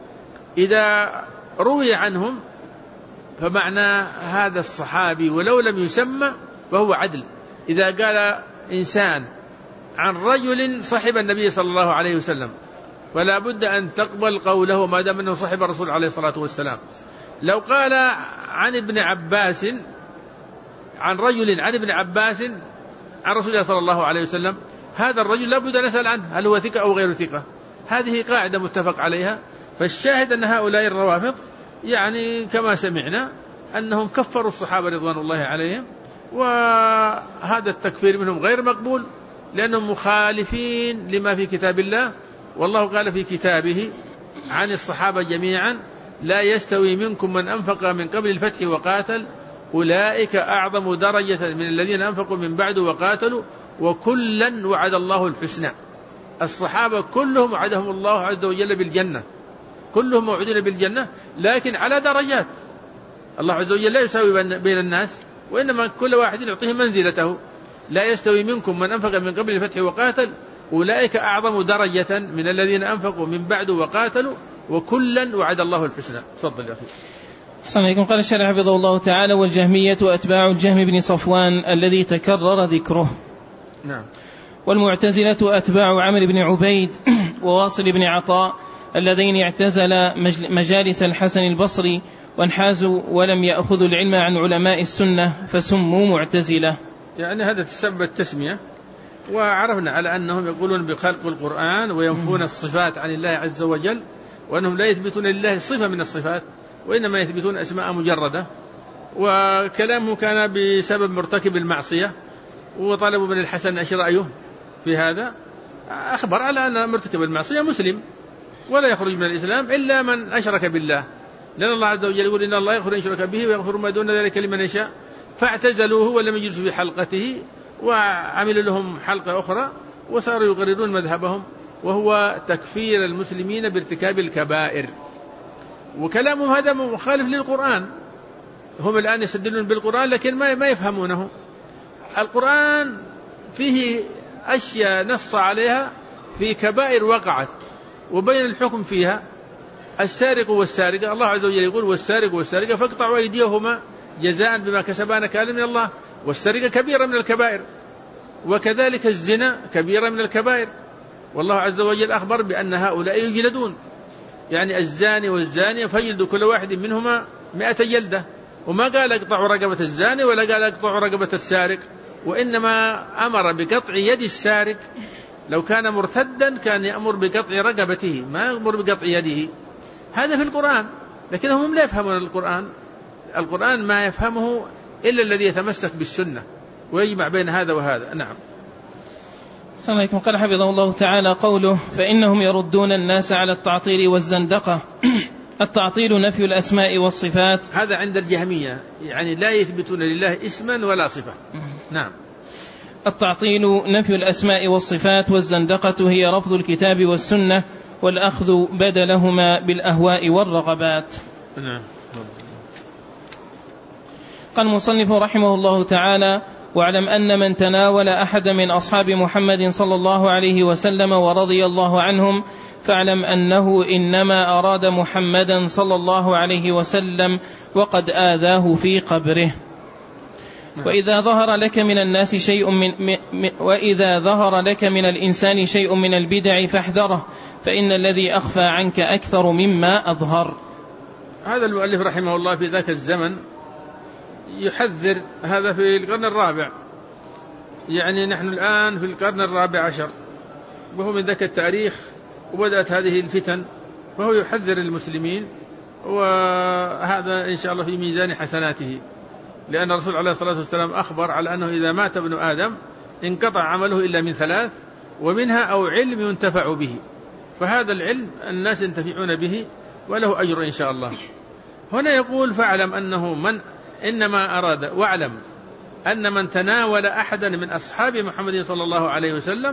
إذا روي عنهم فمعنى هذا الصحابي ولو لم يسمى فهو عدل. إذا قال إنسان عن رجل صحب النبي صلى الله عليه وسلم فلا بد أن تقبل قوله ما دام أنه صحب الرسول عليه الصلاة والسلام. لو قال عن ابن عباس، عن رجل عن ابن عباس عن رسول الله صلى الله عليه وسلم، هذا الرجل لا بد أن نسأل عنه هل هو ثقة أو غير ثقة. هذه قاعدة متفق عليها. فالشاهد أن هؤلاء الروافض يعني كما سمعنا أنهم كفروا الصحابة رضوان الله عليهم، وهذا التكفير منهم غير مقبول لأنهم مخالفين لما في كتاب الله. والله قال في كتابه عن الصحابة جميعا لا يستوي منكم من أنفق من قبل الفتح وقاتل أولئك أعظم درجة من الذين أنفقوا من بعد وقاتلوا وكلا وعد الله الحسنى. الصحابة كلهم وعدهم الله عز وجل بالجنة، كلهم موعدون بالجنة، لكن على درجات. الله عز وجل لا يساوي بين الناس، وإنما كل واحد يعطيه منزلته. لا يستوي منكم من أنفق من قبل الفتح وقاتل أولئك أعظم درجة من الذين أنفقوا من بعد وقاتلوا وكلا وعد الله الحسنى. تفضل يا أخي. أحسن عليكم. قال الشارح حفظه الله تعالى: والجهمية أتباع الجهم بن صفوان الذي تكرر ذكره. نعم. والمعتزلة أتباع عمرو بن عبيد وواصل بن عطاء اللذين اعتزلا مجالس الحسن البصري وانحازوا ولم يأخذوا العلم عن علماء السنة فسموا معتزلة. يعني هذا تسبب التسمية. وعرفنا على أنهم يقولون بخلق القرآن وينفون الصفات عن الله عز وجل، وأنهم لا يثبتون لله صفة من الصفات وإنما يثبتون أسماء مجردة. وكلامه كان بسبب مرتكب المعصية، وطلبوا من الحسن ايش رأيه في هذا. أخبر على أن مرتكب المعصية مسلم ولا يخرج من الإسلام إلا من أشرك بالله، لأن الله عز وجل يقول إن الله يغفر إن يشرك به ويغفر ما دون ذلك لمن يشاء. فاعتزلوه ولم يجلسوا في حلقته وعملوا لهم حلقة أخرى وصاروا يقررون مذهبهم، وهو تكفير المسلمين بارتكاب الكبائر. وكلامهم هذا مخالف للقرآن. هم الآن يستدلون بالقرآن لكن ما يفهمونه. القرآن فيه أشياء نص عليها في كبائر وقعت وبين الحكم فيها. السارق والسارقة، الله عز وجل يقول والسارق والسارقة فاقطعوا أيديهما جزاء بما كسبا نكالا من الله. والسرقة كبيرة من الكبائر، وكذلك الزنا كبيرة من الكبائر. والله عز وجل أخبر بأن هؤلاء يجلدون، يعني الزاني والزانية فيجلدوا كل واحد منهما 100 جلدة. وما قال اقطعوا رقبة الزاني ولا قال اقطعوا رقبة السارق، وإنما أمر بقطع يد السارق. لو كان مرتدا كان يأمر بقطع رقبته، ما يأمر بقطع يده. هذا في القرآن، لكنهم لا يفهمون القرآن ما يفهمه إلا الذي يتمسك بالسنة ويجمع بين هذا وهذا. نعم. السلام عليكم. قال حفظه الله تعالى قوله فإنهم يردون الناس على التعطيل والزندقة. التعطيل نفي الأسماء والصفات، هذا عند الجهمية، يعني لا يثبتون لله اسما ولا صفة. نعم. التعطيل نفي الأسماء والصفات، والزندقة هي رفض الكتاب والسنة والأخذ بدلهما بالأهواء والرغبات. نعم. قال المصنف رحمه الله تعالى واعلم أن من تناول أحد من أصحاب محمد صلى الله عليه وسلم ورضي الله عنهم فاعلم أنه إنما أراد محمدا صلى الله عليه وسلم وقد آذاه في قبره. وإذا ظهر لك من الناس شيء وإذا ظهر لك من الإنسان شيء من البدع فاحذره، فإن الذي أخفى عنك أكثر مما أظهر. هذا المؤلف رحمه الله في ذاك الزمن يحذر، هذا في القرن الرابع، يعني نحن الآن في القرن الرابع عشر، وهو من ذاك التاريخ وبدأت هذه الفتن، فهو يحذر المسلمين، وهذا إن شاء الله في ميزان حسناته، لأن الرسول عليه الصلاة والسلام أخبر على أنه إذا مات ابن آدم انقطع عمله إلا من ثلاث، ومنها أو علم ينتفع به، فهذا العلم الناس ينتفعون به وله أجر إن شاء الله. هنا يقول فاعلم أنه من إنما أراد، واعلم أن من تناول أحدا من أصحاب محمد صلى الله عليه وسلم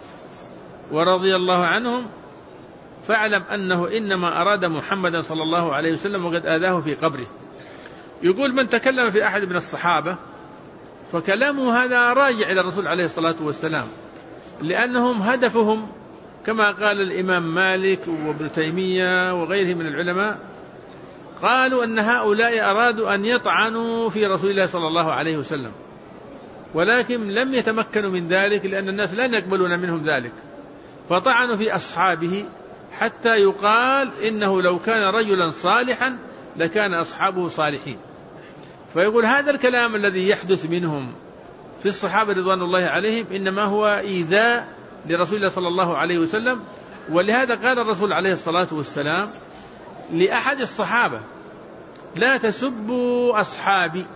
ورضي الله عنهم فاعلم أنه إنما أراد محمد صلى الله عليه وسلم وقد آذاه في قبره. يقول من تكلم في أحد من الصحابة فكلامه هذا راجع إلى الرسول عليه الصلاة والسلام، لأنهم هدفهم كما قال الإمام مالك وابن تيمية وغيره من العلماء، قالوا أن هؤلاء أرادوا أن يطعنوا في رسول الله صلى الله عليه وسلم، ولكن لم يتمكنوا من ذلك لأن الناس لا يقبلون منهم ذلك، فطعنوا في أصحابه حتى يقال إنه لو كان رجلا صالحا لكان أصحابه صالحين. فيقول هذا الكلام الذي يحدث منهم في الصحابة رضوان الله عليهم إنما هو إيذاء لرسول الله صلى الله عليه وسلم. ولهذا قال الرسول عليه الصلاة والسلام لأحد الصحابة لا تسبوا أصحابي.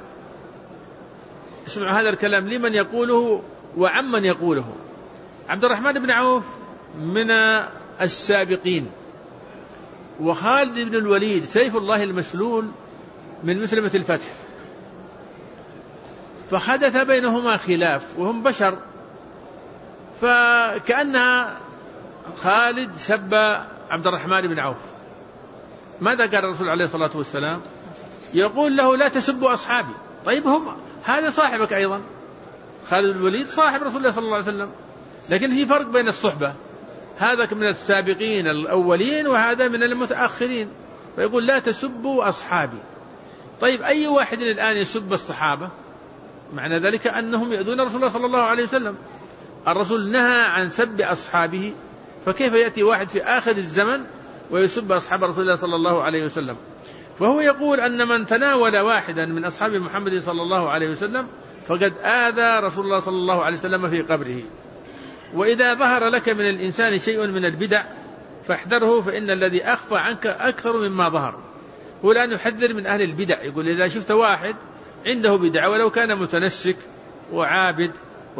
اسمعوا هذا الكلام لمن يقوله وعمن يقوله. عبد الرحمن بن عوف من السابقين، وخالد بن الوليد سيف الله المسلول من مسلمة الفتح، فحدث بينهما خلاف وهم بشر، فكأنها خالد سب عبد الرحمن بن عوف. ماذا قال الرسول عليه الصلاة والسلام؟ يقول له لا تسبوا أصحابي. طيب هم هذا صاحبك أيضا، خالد بن الوليد صاحب رسول الله صلى الله عليه وسلم، لكن في فرق بين الصحبة، هذا من السابقين الأولين وهذا من المتأخرين، فيقول لا تسبوا أصحابي. طيب أي واحد الآن يسب الصحابة؟ معنى ذلك أنهم يؤذون رسول الله صلى الله عليه وسلم. الرسول نهى عن سب أصحابه، فكيف يأتي واحد في آخر الزمن ويسب أصحاب رسول الله صلى الله عليه وسلم؟ فهو يقول أن من تناول واحدا من أصحاب محمد صلى الله عليه وسلم فقد آذى رسول الله صلى الله عليه وسلم في قبره. وإذا ظهر لك من الإنسان شيء من البدع فاحذره، فإن الذي أخفى عنك أكثر مما ظهر. هو الآن يحذر من أهل البدع، يقول إذا شفت واحد عنده بدعة ولو كان متنسك وعابد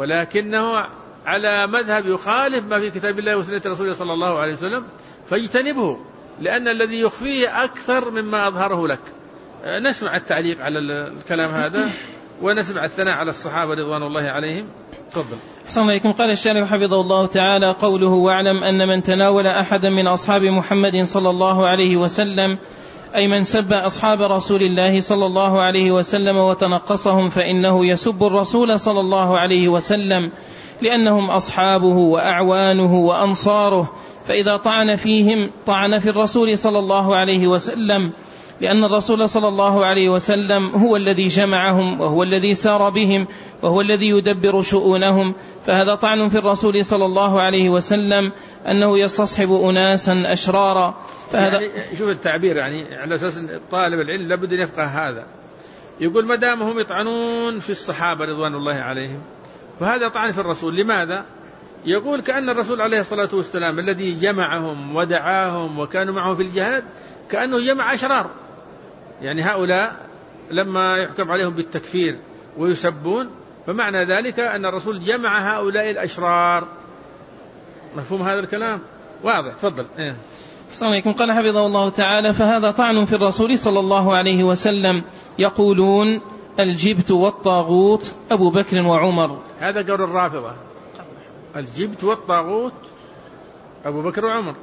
ولكنه على مذهب يخالف ما في كتاب الله وسنة رسول الله صلى الله عليه وسلم فاجتنبه، لأن الذي يخفيه أكثر مما أظهره لك. نسمع التعليق على الكلام هذا ونسمع الثناء على الصحابة رضوان الله عليهم. تفضل. أحسن عليكم. قال الشارح حفظه الله تعالى قوله واعلم أن من تناول أحدا من أصحاب محمد صلى الله عليه وسلم أي من سب أصحاب رسول الله صلى الله عليه وسلم وتنقصهم فإنه يسب الرسول صلى الله عليه وسلم، لأنهم أصحابه وأعوانه وأنصاره، فإذا طعن فيهم طعن في الرسول صلى الله عليه وسلم، لأن الرسول صلى الله عليه وسلم هو الذي جمعهم وهو الذي سار بهم وهو الذي يدبر شؤونهم، فهذا طعن في الرسول صلى الله عليه وسلم أنه يستصحب أناسا أشرارا. فهذا يعني شوف التعبير، يعني على أساس طالب العلم لابد أن يفقه هذا. يقول ما دام هم يطعنون في الصحابة رضوان الله عليهم فهذا طعن في الرسول. لماذا؟ يقول كأن الرسول عليه الصلاة والسلام الذي جمعهم ودعاهم وكانوا معه في الجهاد كأنه جمع أشرار. يعني هؤلاء لما يحكم عليهم بالتكفير ويسبون، فمعنى ذلك أن الرسول جمع هؤلاء الأشرار. مفهوم هذا الكلام؟ واضح. تفضل. السلام عليكم. قال حفظه الله تعالى: فهذا طعن في الرسول صلى الله عليه وسلم. يقولون الجبت والطاغوت أبو بكر وعمر. هذا قول الرافضة، الجبت والطاغوت أبو بكر وعمر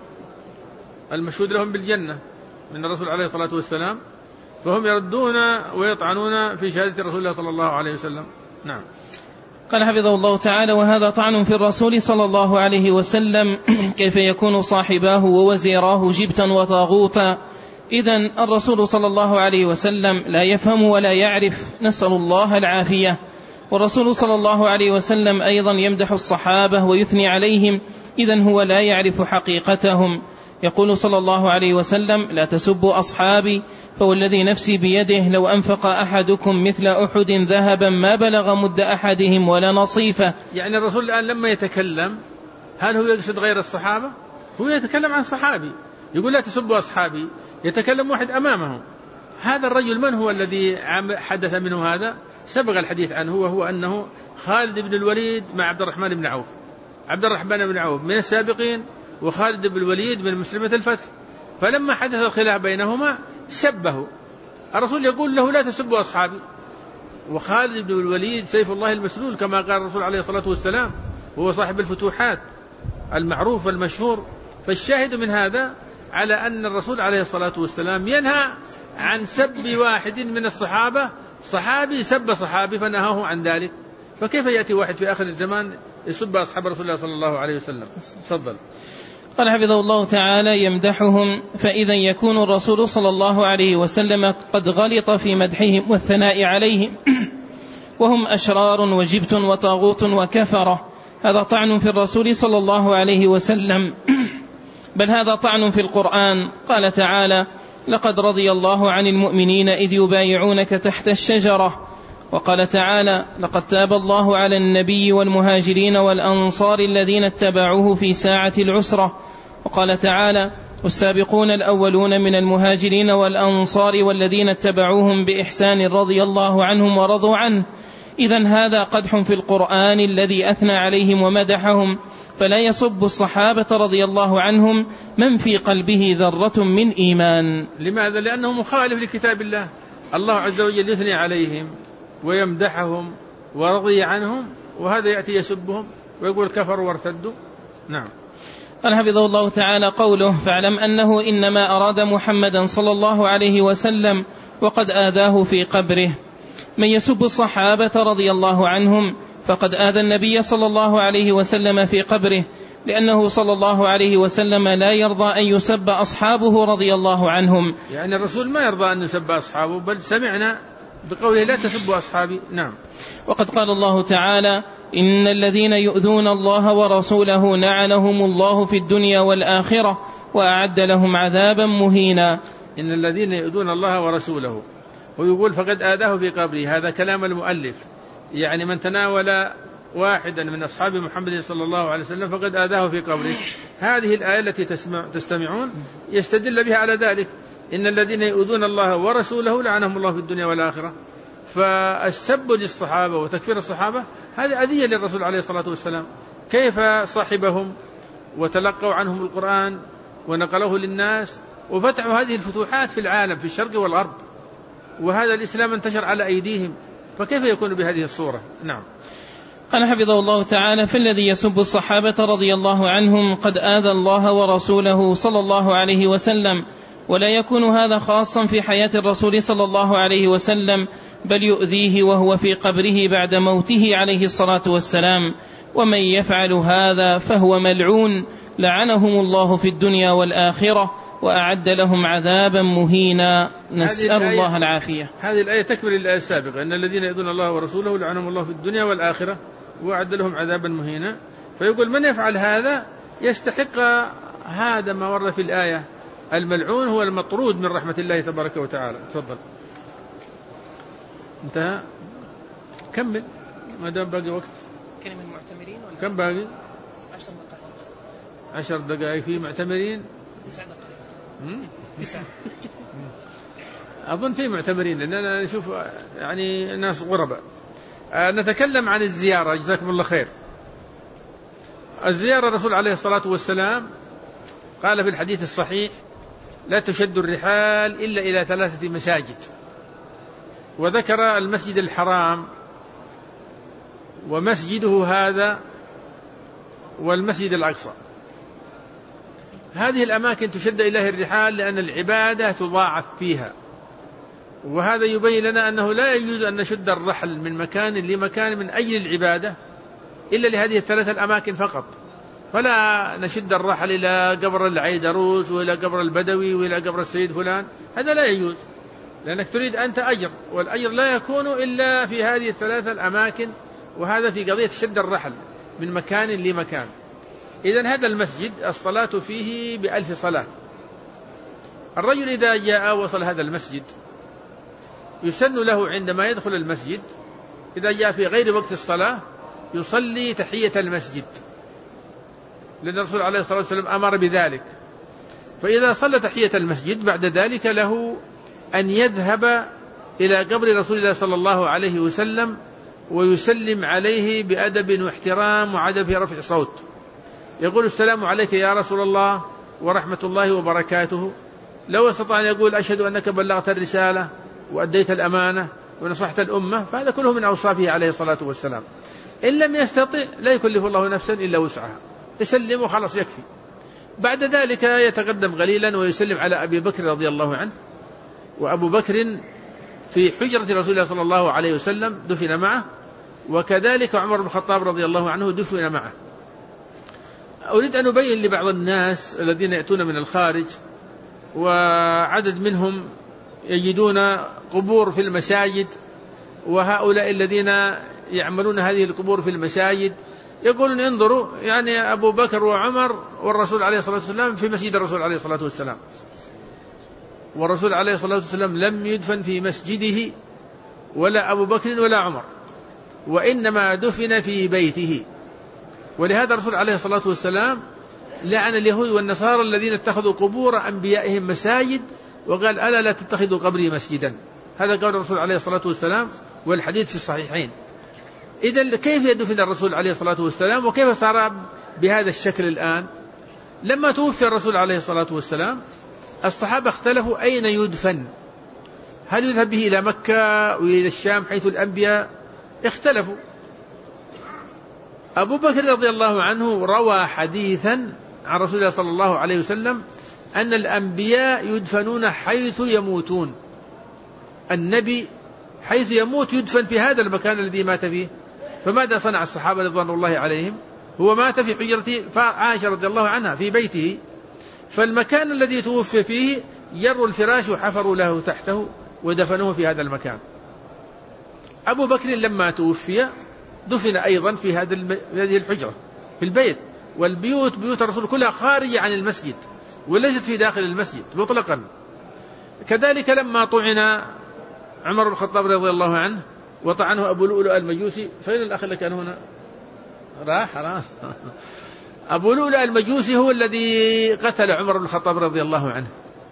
المشهود لهم بالجنة من الرسول عليه الصلاة والسلام، فهم يردون ويطعنون في شهادة رسول الله صلى الله عليه وسلم. نعم. قال حفظه الله تعالى: وهذا طعن في الرسول صلى الله عليه وسلم. كيف يكون صاحباه ووزيراه جبتا وطاغوتا؟ إذن الرسول صلى الله عليه وسلم لا يفهم ولا يعرف، نسأل الله العافية. والرسول صلى الله عليه وسلم أيضا يمدح الصحابة ويثني عليهم، إذن هو لا يعرف حقيقتهم. يقول صلى الله عليه وسلم: لا تسبوا أصحابي، فوالذي نفسي بيده لو أنفق أحدكم مثل أحد ذهبا ما بلغ مد أحدهم ولا نصيفه. يعني الرسول الآن لما يتكلم هل هو يقصد غير الصحابة؟ هو يتكلم عن صحابي، يقول لا تسبوا أصحابي، يتكلم واحد أمامه. هذا الرجل من هو الذي حدث منه هذا؟ سبق الحديث عنه، وهو أنه خالد بن الوليد مع عبد الرحمن بن عوف. عبد الرحمن بن عوف من السابقين، وخالد بن الوليد من مسلمة الفتح. فلما حدث الخلاف بينهما سبه الرسول، يقول له لا تسبوا أصحابي. وخالد بن الوليد سيف الله المسلول كما قال الرسول عليه الصلاة والسلام، وهو صاحب الفتوحات المعروف والمشهور. فالشاهد من هذا على أن الرسول عليه الصلاة والسلام ينهى عن سب واحد من الصحابة، صحابي سب صحابي فنهاه عن ذلك. فكيف يأتي واحد في آخر الزمان يسب أصحاب رسول الله صلى الله عليه وسلم؟ تفضل. قال حفظه الله تعالى: يمدحهم، فإذا يكون الرسول صلى الله عليه وسلم قد غلط في مدحهم والثناء عليهم وهم أشرار وجبت وطاغوت وكفرة، هذا طعن في الرسول صلى الله عليه وسلم، بل هذا طعن في القرآن. قال تعالى: لقد رضي الله عن المؤمنين إذ يبايعونك تحت الشجرة. وقال تعالى: لقد تاب الله على النبي والمهاجرين والأنصار الذين اتبعوه في ساعة العسرة. وقال تعالى: والسابقون الأولون من المهاجرين والأنصار والذين اتبعوهم بإحسان رضي الله عنهم ورضوا عنه. إذن هذا قدح في القرآن الذي أثنى عليهم ومدحهم، فلا يصب الصحابة رضي الله عنهم من في قلبه ذرة من إيمان. لماذا؟ لأنه مخالف لكتاب الله. الله عز وجل يثني عليهم ويمدحهم ورضي عنهم، وهذا يأتي يسبهم ويقول كفروا وارتدوا. نعم. قال حفظه الله تعالى: قوله: فاعلم أنه إنما أراد محمدا صلى الله عليه وسلم وقد آذاه في قبره. من يسب الصحابة رضي الله عنهم فقد آذى النبي صلى الله عليه وسلم في قبره، لأنه صلى الله عليه وسلم لا يرضى أن يسب أصحابه رضي الله عنهم. يعني الرسول ما يرضى أن يسب أصحابه، بل سمعنا بقوله لا تسبوا أصحابي. نعم. وقد قال الله تعالى: إن الذين يؤذون الله ورسوله لعنهم الله في الدنيا والآخرة وأعد لهم عذابا مهينا. إن الذين يؤذون الله ورسوله، ويقول فقد آذاه في قبره، هذا كلام المؤلف، يعني من تناول واحدا من أصحاب محمد صلى الله عليه وسلم فقد آذاه في قبره. هذه الآية التي تستمعون يستدل بها على ذلك. إن الذين يؤذون الله ورسوله لعنهم الله في الدنيا والآخرة. فالسب للصحابة وتكفير الصحابة هذه أذية للرسول عليه الصلاة والسلام. كيف صاحبهم وتلقوا عنهم القرآن ونقلوه للناس وفتحوا هذه الفتوحات في العالم في الشرق والغرب، وهذا الإسلام انتشر على أيديهم، فكيف يكون بهذه الصورة؟ نعم. قال حفظه الله تعالى: فالذي يسب الصحابة رضي الله عنهم قد آذى الله ورسوله صلى الله عليه وسلم، ولا يكون هذا خاصا في حياة الرسول صلى الله عليه وسلم، بل يؤذيه وهو في قبره بعد موته عليه الصلاة والسلام. ومن يفعل هذا فهو ملعون، لعنهم الله في الدنيا والآخرة وأعد لهم عذابا مهينا، نسأل الله العافية. هذه الآية تكمل الآية السابقة: إن الذين يؤذون الله ورسوله لعنهم الله في الدنيا والآخرة وأعد لهم عذابا مهينا. فيقول من يفعل هذا يستحق هذا ما ورد في الآية. الملعون هو المطرود من رحمة الله تبارك وتعالى. تفضل. انتهى. كمل ما دام باقي وقت. كلمة المعتمرين ولا كم باقي؟ 10 دقائق. 10 دقائق في معتمرين. 9 دقائق. 9. أظن في معتمرين، لأننا نشوف يعني ناس غرباء. نتكلم عن الزيارة، جزاكم الله خير. الزيارة الرسول عليه الصلاة والسلام قال في الحديث الصحيح: لا تشد الرحال إلا إلى 3 مساجد، وذكر المسجد الحرام ومسجده هذا والمسجد الأقصى. هذه الأماكن تشد إليها الرحال لأن العبادة تضاعف فيها، وهذا يبين لنا أنه لا يجوز أن نشد الرحل من مكان لمكان من أجل العبادة إلا لهذه ال3 الأماكن فقط. فلا نشد الرحل إلى قبر العيدروس وإلى قبر البدوي وإلى قبر السيد فلان، هذا لا يجوز، لأنك تريد أنت أجر، والأجر لا يكون إلا في هذه ال3 الأماكن، وهذا في قضية شد الرحل من مكان لمكان. إذن هذا المسجد الصلاة فيه ب1000 صلاة. الرجل إذا جاء وصل هذا المسجد يسن له عندما يدخل المسجد، إذا جاء في غير وقت الصلاة، يصلي تحية المسجد، لأن الرسول عليه الصلاة والسلام أمر بذلك. فإذا صلى تحية المسجد بعد ذلك له أن يذهب إلى قبر رسول الله صلى الله عليه وسلم ويسلم عليه بأدب واحترام وعدم في رفع صوت، يقول: السلام عليك يا رسول الله ورحمة الله وبركاته. لو استطاع أن يقول: أشهد أنك بلغت الرسالة وأديت الأمانة ونصحت الأمة، فهذا كله من أوصافه عليه الصلاة والسلام. إن لم يستطع لا يكلف الله نفسا إلا وسعها، يسلم وخلاص يكفي. بعد ذلك يتقدم قليلا ويسلم على أبي بكر رضي الله عنه، وأبو بكر في حجرة رسول الله صلى الله عليه وسلم دفن معه، وكذلك عمر بن الخطاب رضي الله عنه دفن معه. أريد أن أبين لبعض الناس الذين يأتون من الخارج، وعدد منهم يجدون قبور في المساجد، وهؤلاء الذين يعملون هذه القبور في المساجد يقولون: انظروا، يعني أبو بكر وعمر والرسول عليه الصلاة والسلام في مسجد الرسول عليه الصلاة والسلام، والرسول عليه الصلاة والسلام لم يدفن في مسجده ولا أبو بكر ولا عمر، وإنما دفن في بيته. ولهذا الرسول عليه الصلاة والسلام لعن اليهود والنصارى الذين اتخذوا قبور أنبيائهم مساجد، وقال: ألا لا تتخذوا قبري مسجدا. هذا قول الرسول عليه الصلاة والسلام، والحديث في الصحيحين. إذن كيف يدفن الرسول عليه الصلاة والسلام، وكيف صار بهذا الشكل الآن؟ لما توفي الرسول عليه الصلاة والسلام الصحابة اختلفوا أين يدفن، هل يذهب به إلى مكة وإلى الشام حيث الأنبياء؟ اختلفوا. أبو بكر رضي الله عنه روى حديثا عن رسول الله صلى الله عليه وسلم أن الأنبياء يدفنون حيث يموتون، النبي حيث يموت يدفن في هذا المكان الذي مات فيه. فماذا صنع الصحابة رضوان الله عليهم؟ هو مات في حجرة عائشة رضي الله عنها في بيته، فالمكان الذي توفي فيه جروا الفراش وحفروا له تحته ودفنوه في هذا المكان. أبو بكر لما توفي دفن أيضا في هذه الحجرة في البيت، والبيوت بيوت الرسول كلها خارجة عن المسجد وليست في داخل المسجد مطلقا. كذلك لما طعن عمر بن الخطاب رضي الله عنه وطعنه أبو لؤلؤ المجوسي، فإن الأخ اللي كان هنا راح أبو لؤلؤ المجوسي هو الذي قتل عمر بن الخطاب رضي الله عنه،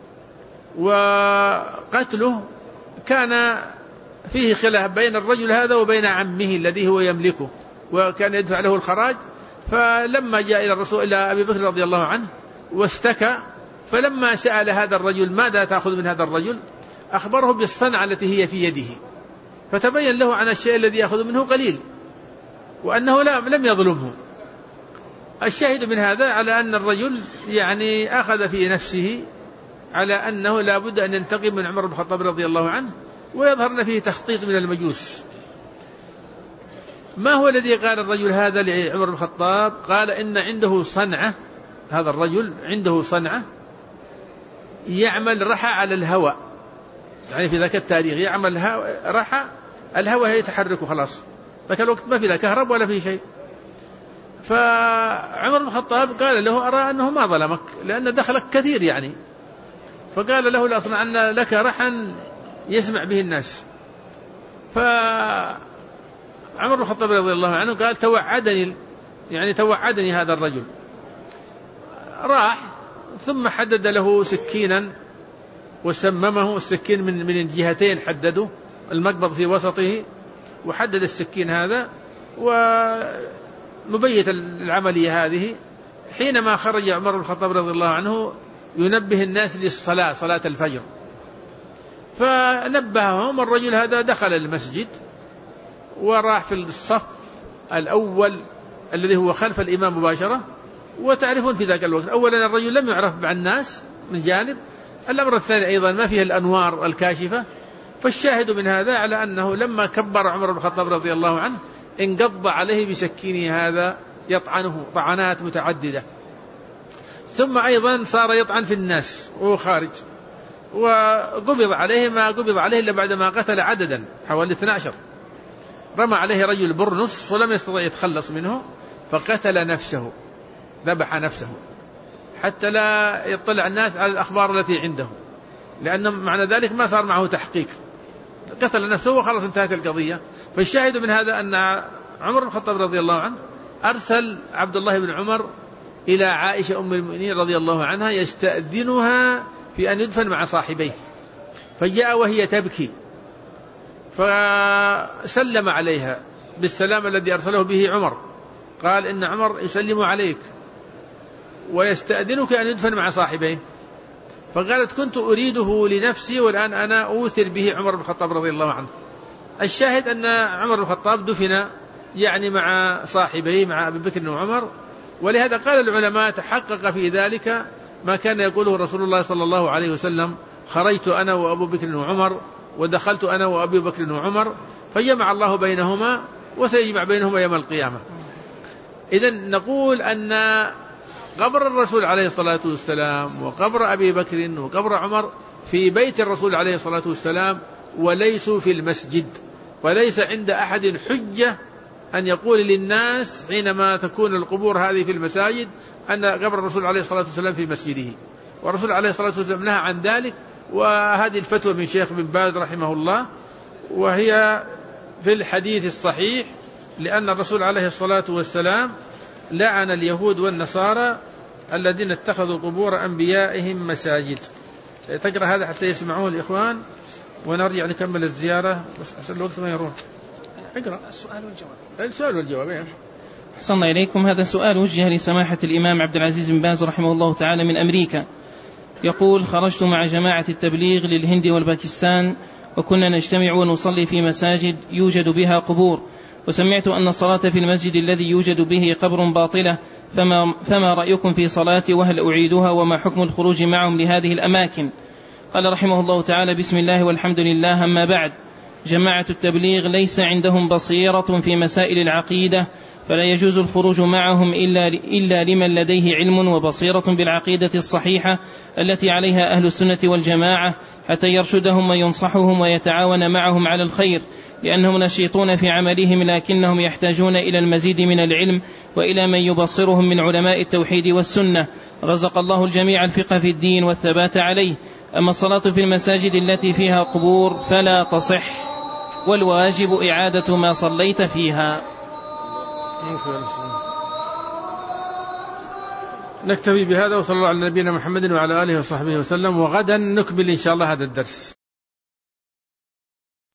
وقتله كان فيه خلاف بين الرجل هذا وبين عمه الذي هو يملكه وكان يدفع له الخراج. فلما جاء إلى الرسول إلى أبي بكر رضي الله عنه واشتكى، فلما سأل هذا الرجل ماذا تأخذ من هذا الرجل، أخبره بالصنعة التي هي في يده، فتبين له عن الشيء الذي يأخذ منه قليل وأنه لم يظلمه. الشاهد من هذا على أن الرجل يعني أخذ في نفسه على أنه لا بد أن ينتقم من عمر بن الخطاب رضي الله عنه، ويظهرنا فيه تخطيط من المجوس. ما هو الذي قال الرجل هذا لعمر بن الخطاب؟ قال إن عنده صنعة، هذا الرجل عنده صنعة يعمل رحى على الهواء، يعني في ذاك التاريخ يعمل رحى الهواء يتحرك خلاص، ذاك الوقت ما في لا كهرب ولا في شيء. فعمر بن الخطاب قال له أرى أنه ما ظلمك لأن دخلك كثير يعني، فقال له لأصنعن لك رحا يسمع به الناس. فعمر بن الخطاب رضي الله عنه قال توعدني هذا الرجل. راح ثم حدد له سكينا وسممه. السكين من الجهتين حدده، المقبض في وسطه، وحدد السكين هذا ومبيت العملية هذه. حينما خرج عمر بن الخطاب رضي الله عنه ينبه الناس للصلاة، صلاة الفجر، فنبههم. الرجل هذا دخل المسجد وراح في الصف الأول الذي هو خلف الإمام مباشرة. وتعرفون في ذاك الوقت أولا الرجل لم يعرف مع الناس من جانب، الأمر الثاني أيضا ما فيه الأنوار الكاشفة. فالشاهد من هذا على أنه لما كبر عمر بن الخطاب رضي الله عنه انقض عليه بسكينه هذا يطعنه طعنات متعددة، ثم أيضا صار يطعن في الناس وهو خارج، وقبض عليه ما قبض عليه إلا بعدما قتل عددا حوالي 12. رمى عليه رجل برنس ولم يستطع يتخلص منه فقتل نفسه، ذبح نفسه حتى لا يطلع الناس على الأخبار التي عنده، لأن معنى ذلك ما صار معه تحقيق، قتل نفسه وخلص انتهت القضية. فالشاهد من هذا أن عمر بن الخطاب رضي الله عنه أرسل عبد الله بن عمر إلى عائشة أم المؤمنين رضي الله عنها يستأذنها في أن يدفن مع صاحبيه، فجاء وهي تبكي فسلم عليها بالسلام الذي أرسله به عمر، قال إن عمر يسلم عليك ويستأذنك أن يدفن مع صاحبيه. فقالت كنت أريده لنفسي والآن أنا أوثر به عمر بن الخطاب رضي الله عنه. الشاهد أن عمر بن الخطاب دفن يعني مع صاحبيه مع أبي بكر وعمر. ولهذا قال العلماء تحقق في ذلك ما كان يقوله رسول الله صلى الله عليه وسلم: خرجت أنا وأبو بكر وعمر ودخلت أنا وأبي بكر وعمر فجمع الله بينهما وسيجمع بينهما يوم القيامة. إذن نقول أن قبر الرسول عليه الصلاة والسلام وقبر أبي بكر وقبر عمر في بيت الرسول عليه الصلاة والسلام وليسوا في المسجد، وليس عند أحد حجة أن يقول للناس حينما تكون القبور هذه في المساجد أن قبر الرسول عليه الصلاة والسلام في مسجده. والرسول عليه الصلاة والسلام نهى عن ذلك، وهذه الفتوى من شيخ بن باز رحمه الله، وهي في الحديث الصحيح، لأن الرسول عليه الصلاة والسلام لعن اليهود والنصارى الذين اتخذوا قبور أنبيائهم مساجد. تقرأ هذا حتى يسمعوه الإخوان ونرجع نكمل الزيارة، بس أحسن الوقت ما يروح. اقرأ السؤال والجواب. السؤال والجواب. أحسن إليكم. هذا سؤال وجه لسماحة الإمام عبد العزيز بن باز رحمه الله تعالى من أمريكا. يقول: خرجت مع جماعة التبليغ للهند والباكستان، وكنا نجتمع ونصلي في مساجد يوجد بها قبور، وسمعت أن الصلاة في المسجد الذي يوجد به قبر باطلة، فما رأيكم في صلاتي وهل أعيدها وما حكم الخروج معهم لهذه الأماكن؟ قال رحمه الله تعالى: بسم الله والحمد لله، أما بعد. جماعة التبليغ ليس عندهم بصيرة في مسائل العقيدة، فلا يجوز الخروج معهم إلا لمن لديه علم وبصيرة بالعقيدة الصحيحة التي عليها أهل السنة والجماعة، حتى يرشدهم وينصحهم ويتعاون معهم على الخير، لأنهم نشيطون في عملهم لكنهم يحتاجون إلى المزيد من العلم وإلى من يبصرهم من علماء التوحيد والسنة. رزق الله الجميع الفقه في الدين والثبات عليه. أما الصلاة في المساجد التي فيها قبور فلا تصح، والواجب إعادة ما صليت فيها. نكتفي بهذا، وصلى الله على نبينا محمد وعلى آله وصحبه وسلم، وغدا نكمل إن شاء الله هذا الدرس.